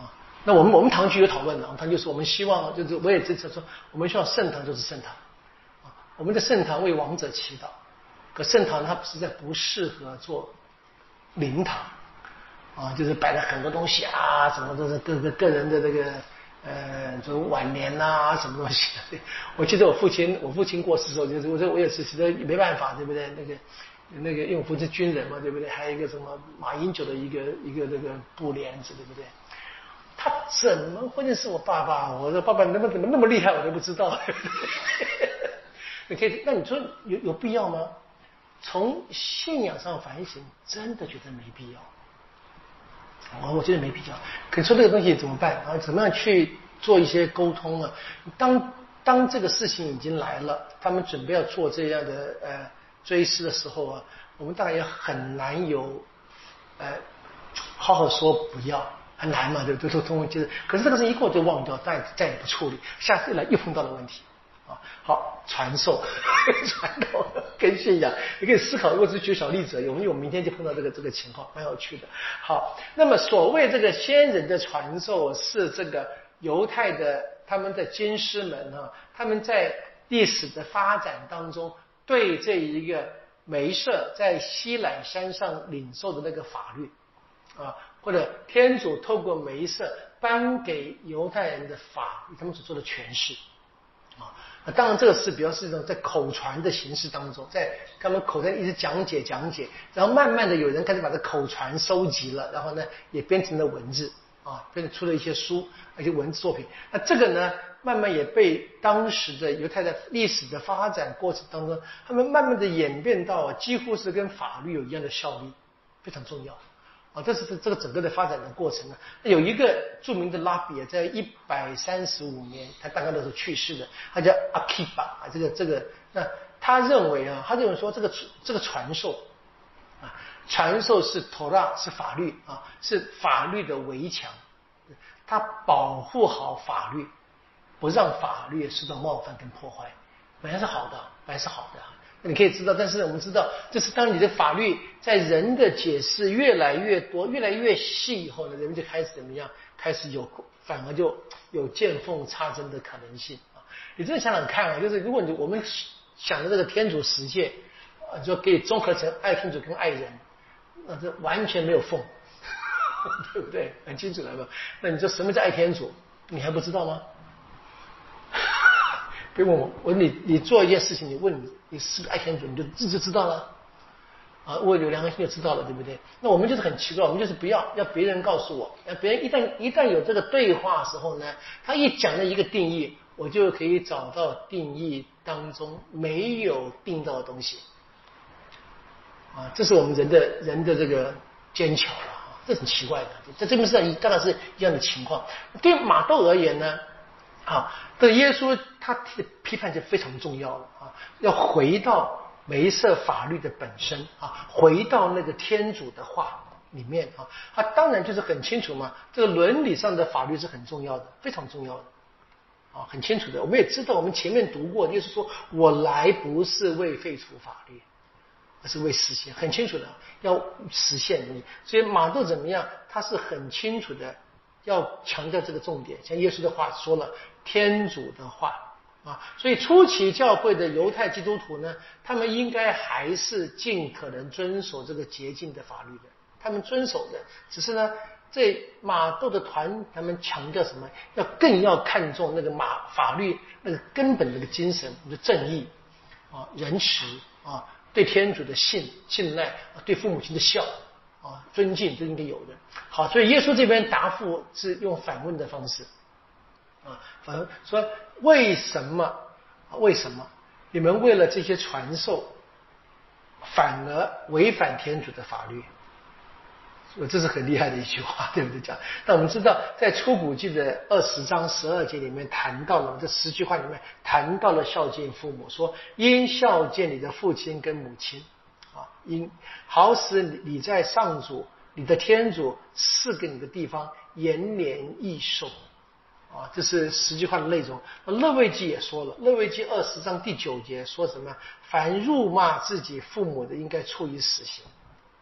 Speaker 1: 那我们堂区有讨论的，我们堂就是我们希望就是我也支持说，我们希望圣堂就是圣堂啊，我们的圣堂为亡者祈祷，可圣堂它实在不适合做灵堂啊，就是摆了很多东西啊，什么都是个人的这个就晚年啊什么东西的。我记得我父亲过世的时候，就是我也是实在没办法，对不对？那个因为我父亲是军人嘛，对不对？还有一个什么马英九的一个那个布帘子，对不对？他怎么会认识我爸爸？我说爸爸怎么那么厉害，我都不知道。你可以，那你说有必要吗？从信仰上反省，真的觉得没必要。我觉得没必要。可你说这个东西怎么办啊？怎么样去做一些沟通啊？当这个事情已经来了，他们准备要做这样的追思的时候啊，我们当然也很难有好好说不要，很难嘛，对不对？都通就是，可是这个事一过就忘掉，再也不处理，下次来又碰到了问题。好，传授传统跟信仰，你可以思考。如果只是举小例子，我们明天就碰到这个情况，蛮有趣的。好，那么所谓这个先人的传授，是这个犹太的他们的经师们啊，他们在历史的发展当中，对这一个梅瑟在西乃山上领受的那个法律啊，或者天主透过梅瑟颁给犹太人的法律，他们所做的诠释啊。当然这个是比较是一种在口传的形式当中，在他们口传一直讲解，然后慢慢的有人开始把这口传收集了，然后呢也编成了文字啊，编出了一些书，一些文字作品。那这个呢慢慢也被当时的犹太的历史的发展过程当中，他们慢慢的演变到几乎是跟法律有一样的效力，非常重要。这是这个整个的发展的过程呢。有一个著名的拉比在135年，他大概都是去世的，他叫阿基巴啊，这个，那他认为说这个传授啊，传授是 Torah 是法律啊，是法律的围墙，他保护好法律，不让法律受到冒犯跟破坏，本来是好的。你可以知道，但是我们知道，就是当你的法律在人的解释越来越多、越来越细以后呢，人们就开始怎么样？开始反而就有见缝插针的可能性啊！你真的想想看啊，就是如果我们想的这个天主十诫就可以综合成爱天主跟爱人，那这完全没有缝，对不对？很清楚了吧？那你说什么叫爱天主？你还不知道吗？别问我，你做一件事情，你问你是不是爱天主，你就自己知道了啊。我有良心就知道了，对不对？那我们就是很奇怪，我们就是不要别人告诉我，别人一旦有这个对话的时候呢，他一讲了一个定义，我就可以找到定义当中没有定到的东西啊。这是我们人的这个奸巧了啊，这很奇怪的。在这边是当然是一样的情况。对马窦而言呢？这个耶稣他的批判就非常重要了啊，要回到梅瑟法律的本身啊，回到那个天主的话里面啊，他当然就是很清楚嘛，这个伦理上的法律是很重要的，非常重要的啊，很清楚的。我们也知道，我们前面读过，耶稣说我来不是为废除法律，而是为实现，很清楚的要实现你。所以马窦怎么样，他是很清楚的要强调这个重点，像耶稣的话说了，天主的话啊，所以初期教会的犹太基督徒呢，他们应该还是尽可能遵守这个洁净的法律的，他们遵守的，只是呢，这马窦的他们强调什么？更要看重那个法律那个根本的那个精神，就正义啊、仁慈啊、对天主的信赖啊、对父母亲的孝啊、尊敬，这应该有的。好，所以耶稣这边答复是用反问的方式啊，反正说为什么你们为了这些传授，反而违反天主的法律？这是很厉害的一句话，对不对？讲，那我们知道，在出谷记的20章12节里面谈到了，这10句话里面谈到了孝敬父母，说应孝敬你的父亲跟母亲啊，好使你在上主你的天主赐给你的地方延年益寿啊，这是10句话的内容。勒未记也说了，勒未记20章第9节说什么？凡辱骂自己父母的，应该处以死刑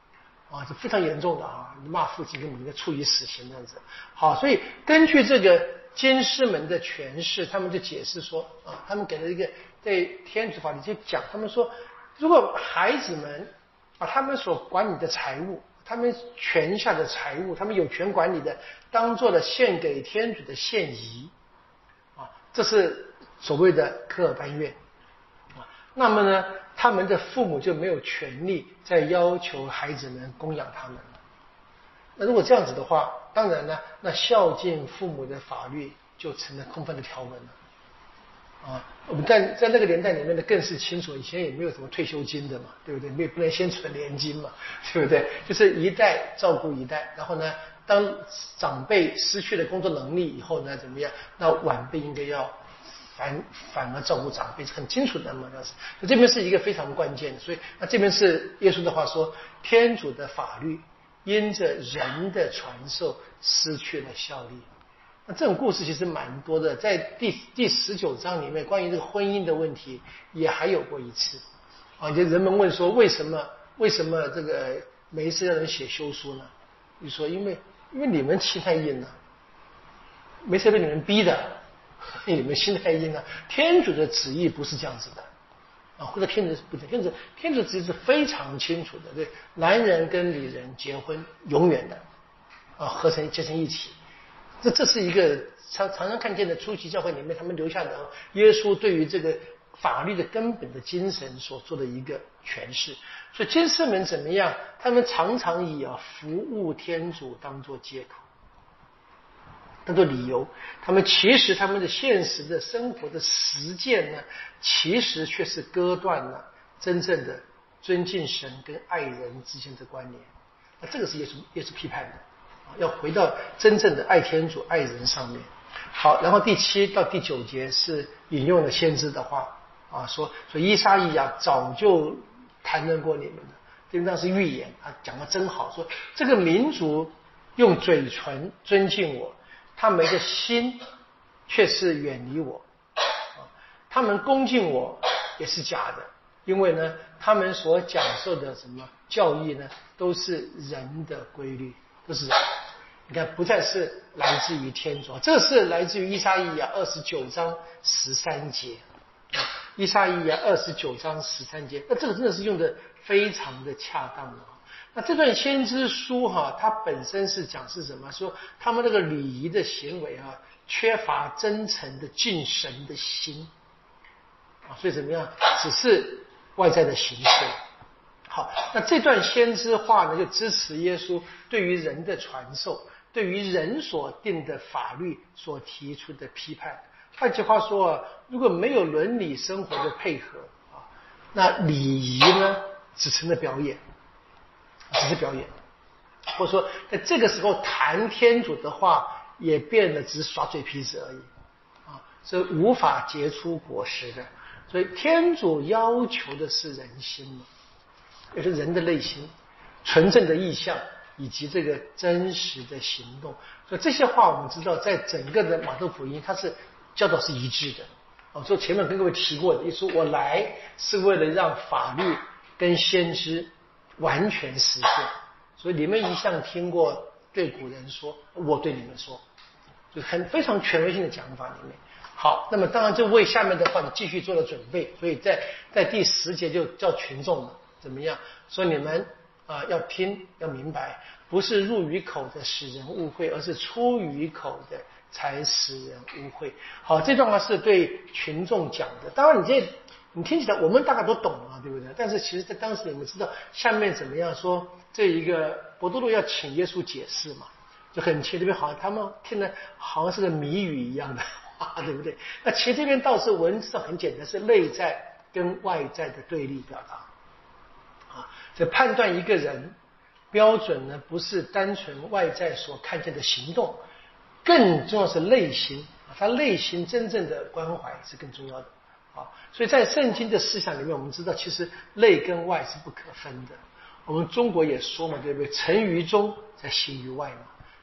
Speaker 1: 啊，是非常严重的啊，骂父亲跟母亲的处以死刑这样子。好，所以根据这个监师们的诠释，他们就解释说啊，他们给了一个对天主法律就讲，他们说，如果孩子们把他们所管理的财物，他们权下的财物，他们有权管理的，当做了献给天主的献仪啊，这是所谓的科尔班院啊。那么呢，他们的父母就没有权利再要求孩子们供养他们了。那如果这样子的话，当然呢，那孝敬父母的法律就成了空泛的条文了。啊，我们在那个年代里面呢，更是清楚，以前也没有什么退休金的嘛，对不对？不能先存年金嘛，对不对？就是一代照顾一代，然后呢，当长辈失去了工作能力以后呢，怎么样？那晚辈应该要反而照顾长辈，是很清楚的嘛，那是。这边是一个非常关键的，所以那这边是耶稣的话说，天主的法律因着人的传授失去了效力。那这种故事其实蛮多的，在第19章里面，关于这个婚姻的问题也还有过一次啊。就人们问说，为什么这个梅瑟要人写休书呢？你说因为你们心太硬了，梅瑟被你们逼的，你们心太硬了。天主的旨意不是这样子的啊，或者天主不对，天主旨意是非常清楚的，对，男人跟女人结婚永远的啊，结成一体。这是一个常常看见的初期教会里面他们留下的耶稣对于这个法律的根本的精神所做的一个诠释。所以监师们怎么样？他们常常以服务天主当作借口，当作理由。他们其实他们的现实的生活的实践呢，其实却是割断了真正的尊敬神跟爱人之间的关联。那这个是耶稣批判的。要回到真正的爱天主爱人上面。好，然后第7到第9节是引用了先知的话啊，说依撒意亚早就谈论过你们的，这当是预言啊，讲得真好，说这个民族用嘴唇尊敬我，他们的心却是远离我啊，他们恭敬我也是假的，因为呢他们所讲授的什么教义呢，都是人的规律，都是人。你看，不再是来自于天主，这是来自于依撒意亚29章13节。依撒意亚29章13节，那这个真的是用的非常的恰当的。那这段先知书它本身是讲是什么？说他们那个礼仪的行为缺乏真诚的敬神的心所以怎么样？只是外在的形式。好，那这段先知话呢，就支持耶稣对于人的传授，对于人所定的法律所提出的批判。换句话说如果没有伦理生活的配合那礼仪呢，只成了表演，只是表演，或者说在这个时候谈天主的话，也变得只是耍嘴皮子而已是无法结出果实的。所以天主要求的是人心嘛，也是人的内心纯正的意向以及这个真实的行动。所以这些话我们知道在整个的马窦福音它是教导是一致的所以前面跟各位提过的，一说我来是为了让法律跟先知完全实现。所以你们一向听过对古人说，我对你们说，就非常权威性的讲法里面。好，那么当然就为下面的话继续做了准备，所以在第10节就叫群众了，怎么样？说你们要听要明白，不是入于口的使人误会，而是出于口的才使人误会。好，这段话是对群众讲的。当然你听起来我们大概都懂对不对？但是其实在当时你们知道下面怎么样说，这一个伯多禄要请耶稣解释嘛，就很清，这边好像他们听得好像是个谜语一样的对不对？那其实这边倒是文字上很简单，是内在跟外在的对立表达这判断一个人标准呢，不是单纯外在所看见的行动，更重要是内心他内心真正的关怀是更重要的所以在圣经的思想里面，我们知道其实内跟外是不可分的。我们中国也说嘛，对不对？成于中才行于外嘛。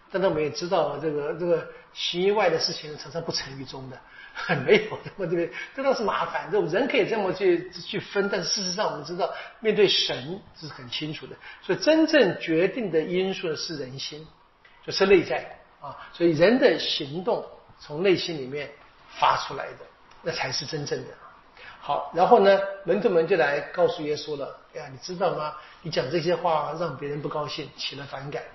Speaker 1: 但是我们也知道，这个行于外的事情常常不成于中的。没有这么这倒是麻烦。人可以这么去分，但是事实上我们知道，面对神是很清楚的。所以真正决定的因素是人心，就是内在啊。所以人的行动从内心里面发出来的，那才是真正的。好，然后呢，门徒们就来告诉耶稣了：哎呀，你知道吗？你讲这些话让别人不高兴，起了反感。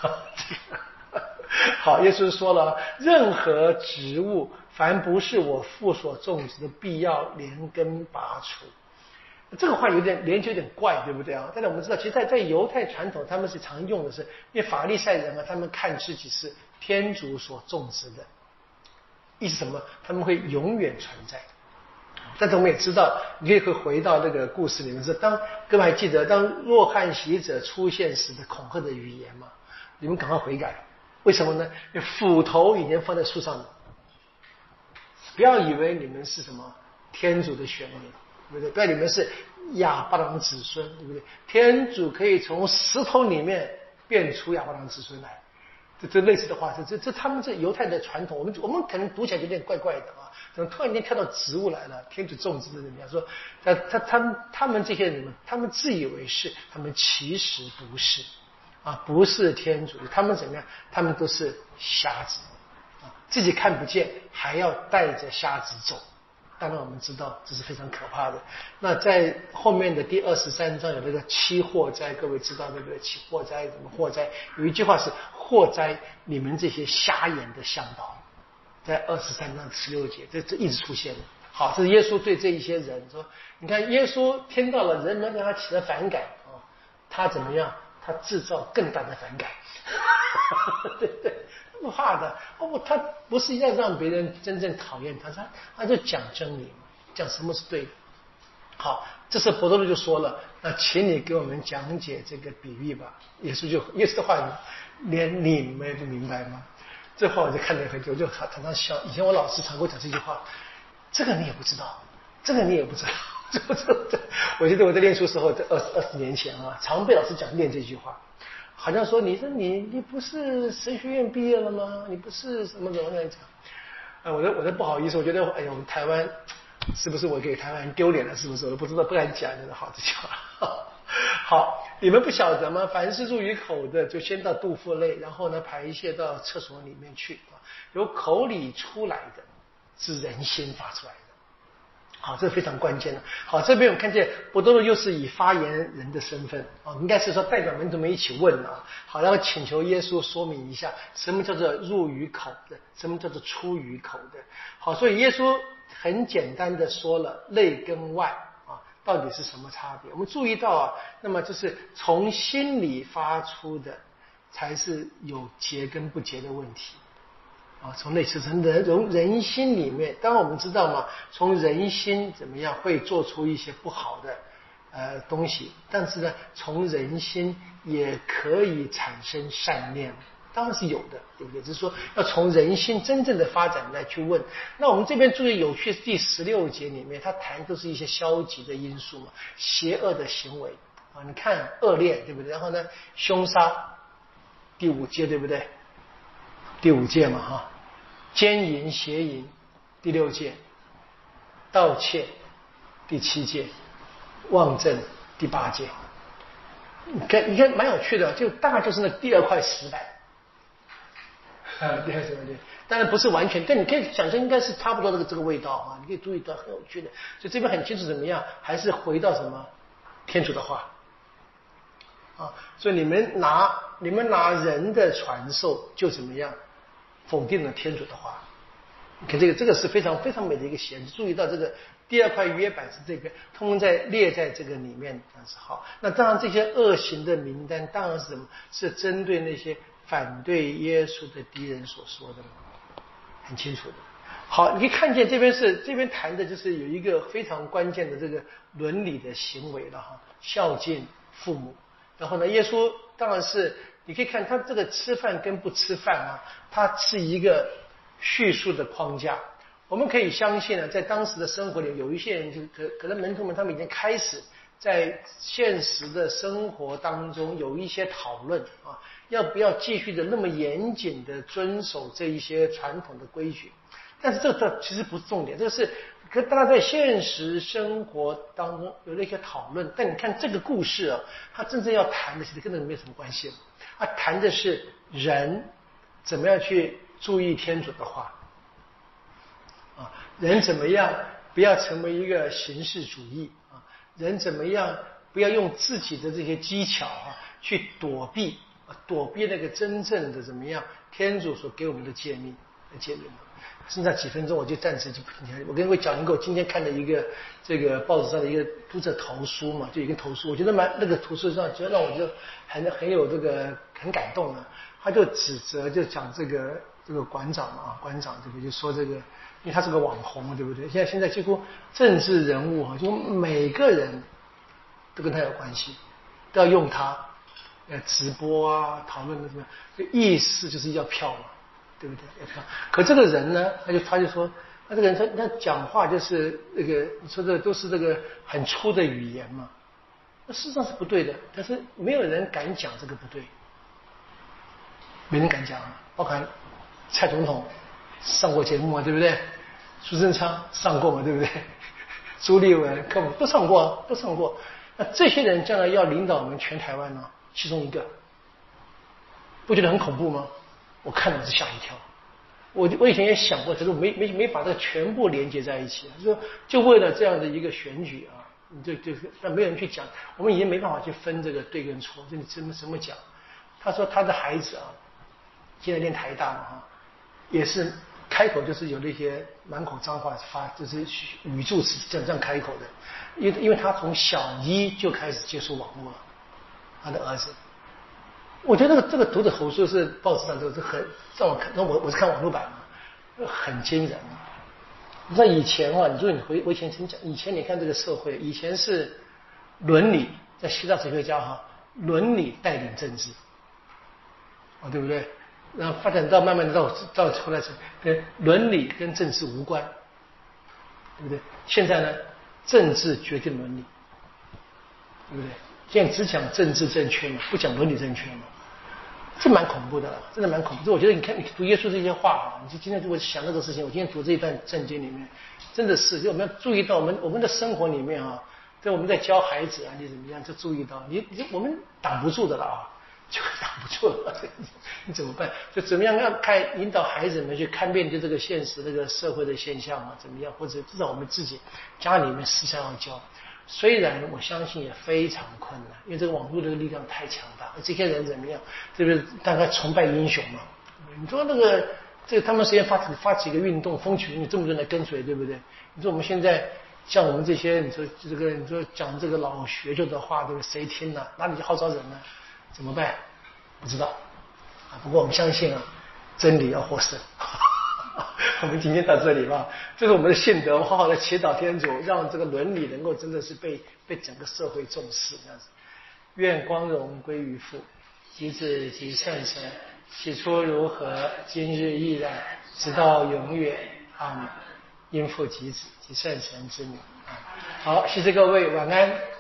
Speaker 1: 好，耶稣说了，任何植物凡不是我父所种植的，必要连根拔除。这个话连接有点怪，对不对啊？但是我们知道，其实在犹太传统，他们是常用的是，因为法利赛人他们看自己是天主所种植的，意思什么？他们会永远存在。但是我们也知道，你可以回到那个故事里面说，各位还记得当若翰洗者出现时的恐吓的语言吗？你们赶快悔改。为什么呢？因为斧头已经放在树上了。不要以为你们是什么天主的选民，对不对？不要以为你们是亚伯拉罕子孙，对不对？天主可以从石头里面变出亚伯拉罕子孙来。这类似的话，这他们这犹太的传统，我们可能读起来有点怪怪的啊，怎么突然间跳到植物来了？天主种植的人家说，他们这些人，他们自以为是，他们其实不是。不是天主，他们怎么样？他们都是瞎子，自己看不见，还要带着瞎子走。当然，我们知道这是非常可怕的。那在后面的第23章有那个七祸灾，各位知道那个七祸灾怎么祸灾？有一句话是祸灾你们这些瞎眼的向导，在23章16节，这一直出现的。好，这是耶稣对这一些人说：你看，耶稣听到了人们对他起了反感他怎么样？他制造更大的反感，对对，不怕的他不是要让别人真正讨厌他就讲真理，讲什么是对的。好，这时伯多禄就说了：那请你给我们讲解这个比喻吧。耶稣的话连你们不明白吗？这话我就看了很久，我就常常笑。以前我老师常给我讲这句话，这个你也不知道，这个你也不知道。我记得我在念书时候，在20年前常被老师念这句话，好像说你不是神学院毕业了吗？你不是什么那样讲。我都不好意思，我觉得哎呀，我们台湾是不是我给台湾人丢脸了？是不是？我都不知道，不敢讲。好，这句话。好，你们不晓得吗？凡是入于口的，就先到肚腹内，然后呢排泄到厕所里面去。由口里出来的是人心发出来的。好，这是非常关键的。好，这边我们看见伯多禄又是以发言人的身份应该是说代表门徒们一起问好，然后请求耶稣说明一下什么叫做入于口的，什么叫做出于口的。好，所以耶稣很简单的说了内跟外到底是什么差别。我们注意到那么就是从心里发出的才是有结跟不结的问题。从内从人心里面，当然我们知道嘛，从人心怎么样会做出一些不好的东西，但是呢，从人心也可以产生善念，当然是有的，对不对？只是说要从人心真正的发展来去问。那我们这边注意有趣，第16节里面他谈都是一些消极的因素嘛，邪恶的行为你看恶恋，对不对？然后呢，凶杀，第5节，对不对？第5戒嘛奸淫邪淫，第6戒；盗窃，第7戒；妄证，第8戒。你看蛮有趣的，就大概就是那第2块石板第2什么的，当然不是完全，但你可以想象应该是差不多这个味道你可以注意到很有趣的。所以这边很清楚怎么样，还是回到什么天主的话所以你们拿人的传授就怎么样否定了天主的话。你看这个是非常非常美的一个显示。注意到这个第2块约板是这边通通列在这个里面。好，那当然这些恶行的名单当然是什么？是针对那些反对耶稣的敌人所说的，很清楚的。好，你可以看见这边谈的就是有一个非常关键的这个伦理的行为了孝敬父母。然后呢，耶稣当然是你可以看他这个吃饭跟不吃饭它是一个叙述的框架。我们可以相信在当时的生活里，有一些人就可能门徒们他们已经开始在现实的生活当中有一些讨论啊，要不要继续的那么严谨的遵守这一些传统的规矩？但是这其实不是重点，这是跟大家在现实生活当中有了一些讨论。但你看这个故事啊，它真正要谈的其实跟这个没有什么关系了。它谈的是人怎么样去注意天主的话啊，人怎么样不要成为一个形式主义啊，人怎么样不要用自己的这些技巧啊去躲避那个真正的怎么样天主所给我们的诫命。剩下几分钟我就暂时就不听。我跟各位讲一个我今天看的一个这个报纸上的一个读者投书嘛，就一个投书，我觉得那个投书上就让我就很有这个很感动的。他就指责就讲这个馆长嘛，馆长这个就说这个，因为他是个网红，对不对？现在几乎政治人物啊，就每个人都跟他有关系，都要用他直播啊，讨论的什么，意思就是要票嘛。对不对？可这个人呢，他就说，这个人他讲话就是那个，你说的都是这个很粗的语言嘛，那事实上是不对的。但是没有人敢讲这个不对，没人敢讲，包括蔡总统上过节目嘛，对不对？苏贞昌上过嘛，对不对？朱立文、柯文都上过，都上过。那这些人将来要领导我们全台湾呢，其中一个，不觉得很恐怖吗？我看了是吓一跳，我以前也想过，可是我没把这个全部连接在一起。就为了这样的一个选举啊，但没有人去讲，我们已经没办法去分这个对跟错，就你怎么讲？他说他的孩子啊，现在念台大嘛哈，也是开口就是有那些满口脏话就是语助词这样开口的，因为他从小一就开始接触网络了，他的儿子。我觉得这个读者投诉是报纸上都是很让我看，我是看网络版嘛，很惊人。你知道以前啊，你说我以前曾讲，以前你看这个社会，以前是伦理，在希腊哲学家哈，伦理带领政治，对不对？然后发展到慢慢的到后来是跟伦理跟政治无关，对不对？现在呢，政治决定伦理，对不对？现在只讲政治正确嘛，不讲伦理正确嘛，这蛮恐怖的了，真的蛮恐怖的。我觉得你看你读耶稣这些话啊，你就今天我想这个事情，我今天读这一段圣经里面，真的是就我们要注意到我们的生活里面啊，在我们在教孩子啊，你怎么样就注意到我们挡不住的了啊，就挡不住了，你怎么办？就怎么样要引导孩子们去看面对这个现实这个社会的现象啊，怎么样？或者至少我们自己家里面思想要教。虽然我相信也非常困难，因为这个网络的力量太强大，这些人怎么样？这个大概崇拜英雄嘛？你说这个他们实际发起一个运动，风起云涌，这么多人来跟随，对不对？你说我们现在像我们这些，你说讲这个老学究的话，对不对？谁听呢？哪里去号召人呢？怎么办？不知道啊。不过我们相信啊，真理要获胜。我们今天到这里吧，这是我们的信德，我们好好的祈祷天主，让这个伦理能够真的是被整个社会重视，这样子。愿光荣归于父、及子及圣神，起初如何，今日亦然，直到永远。阿们。因父及子及圣神之名。好，谢谢各位，晚安。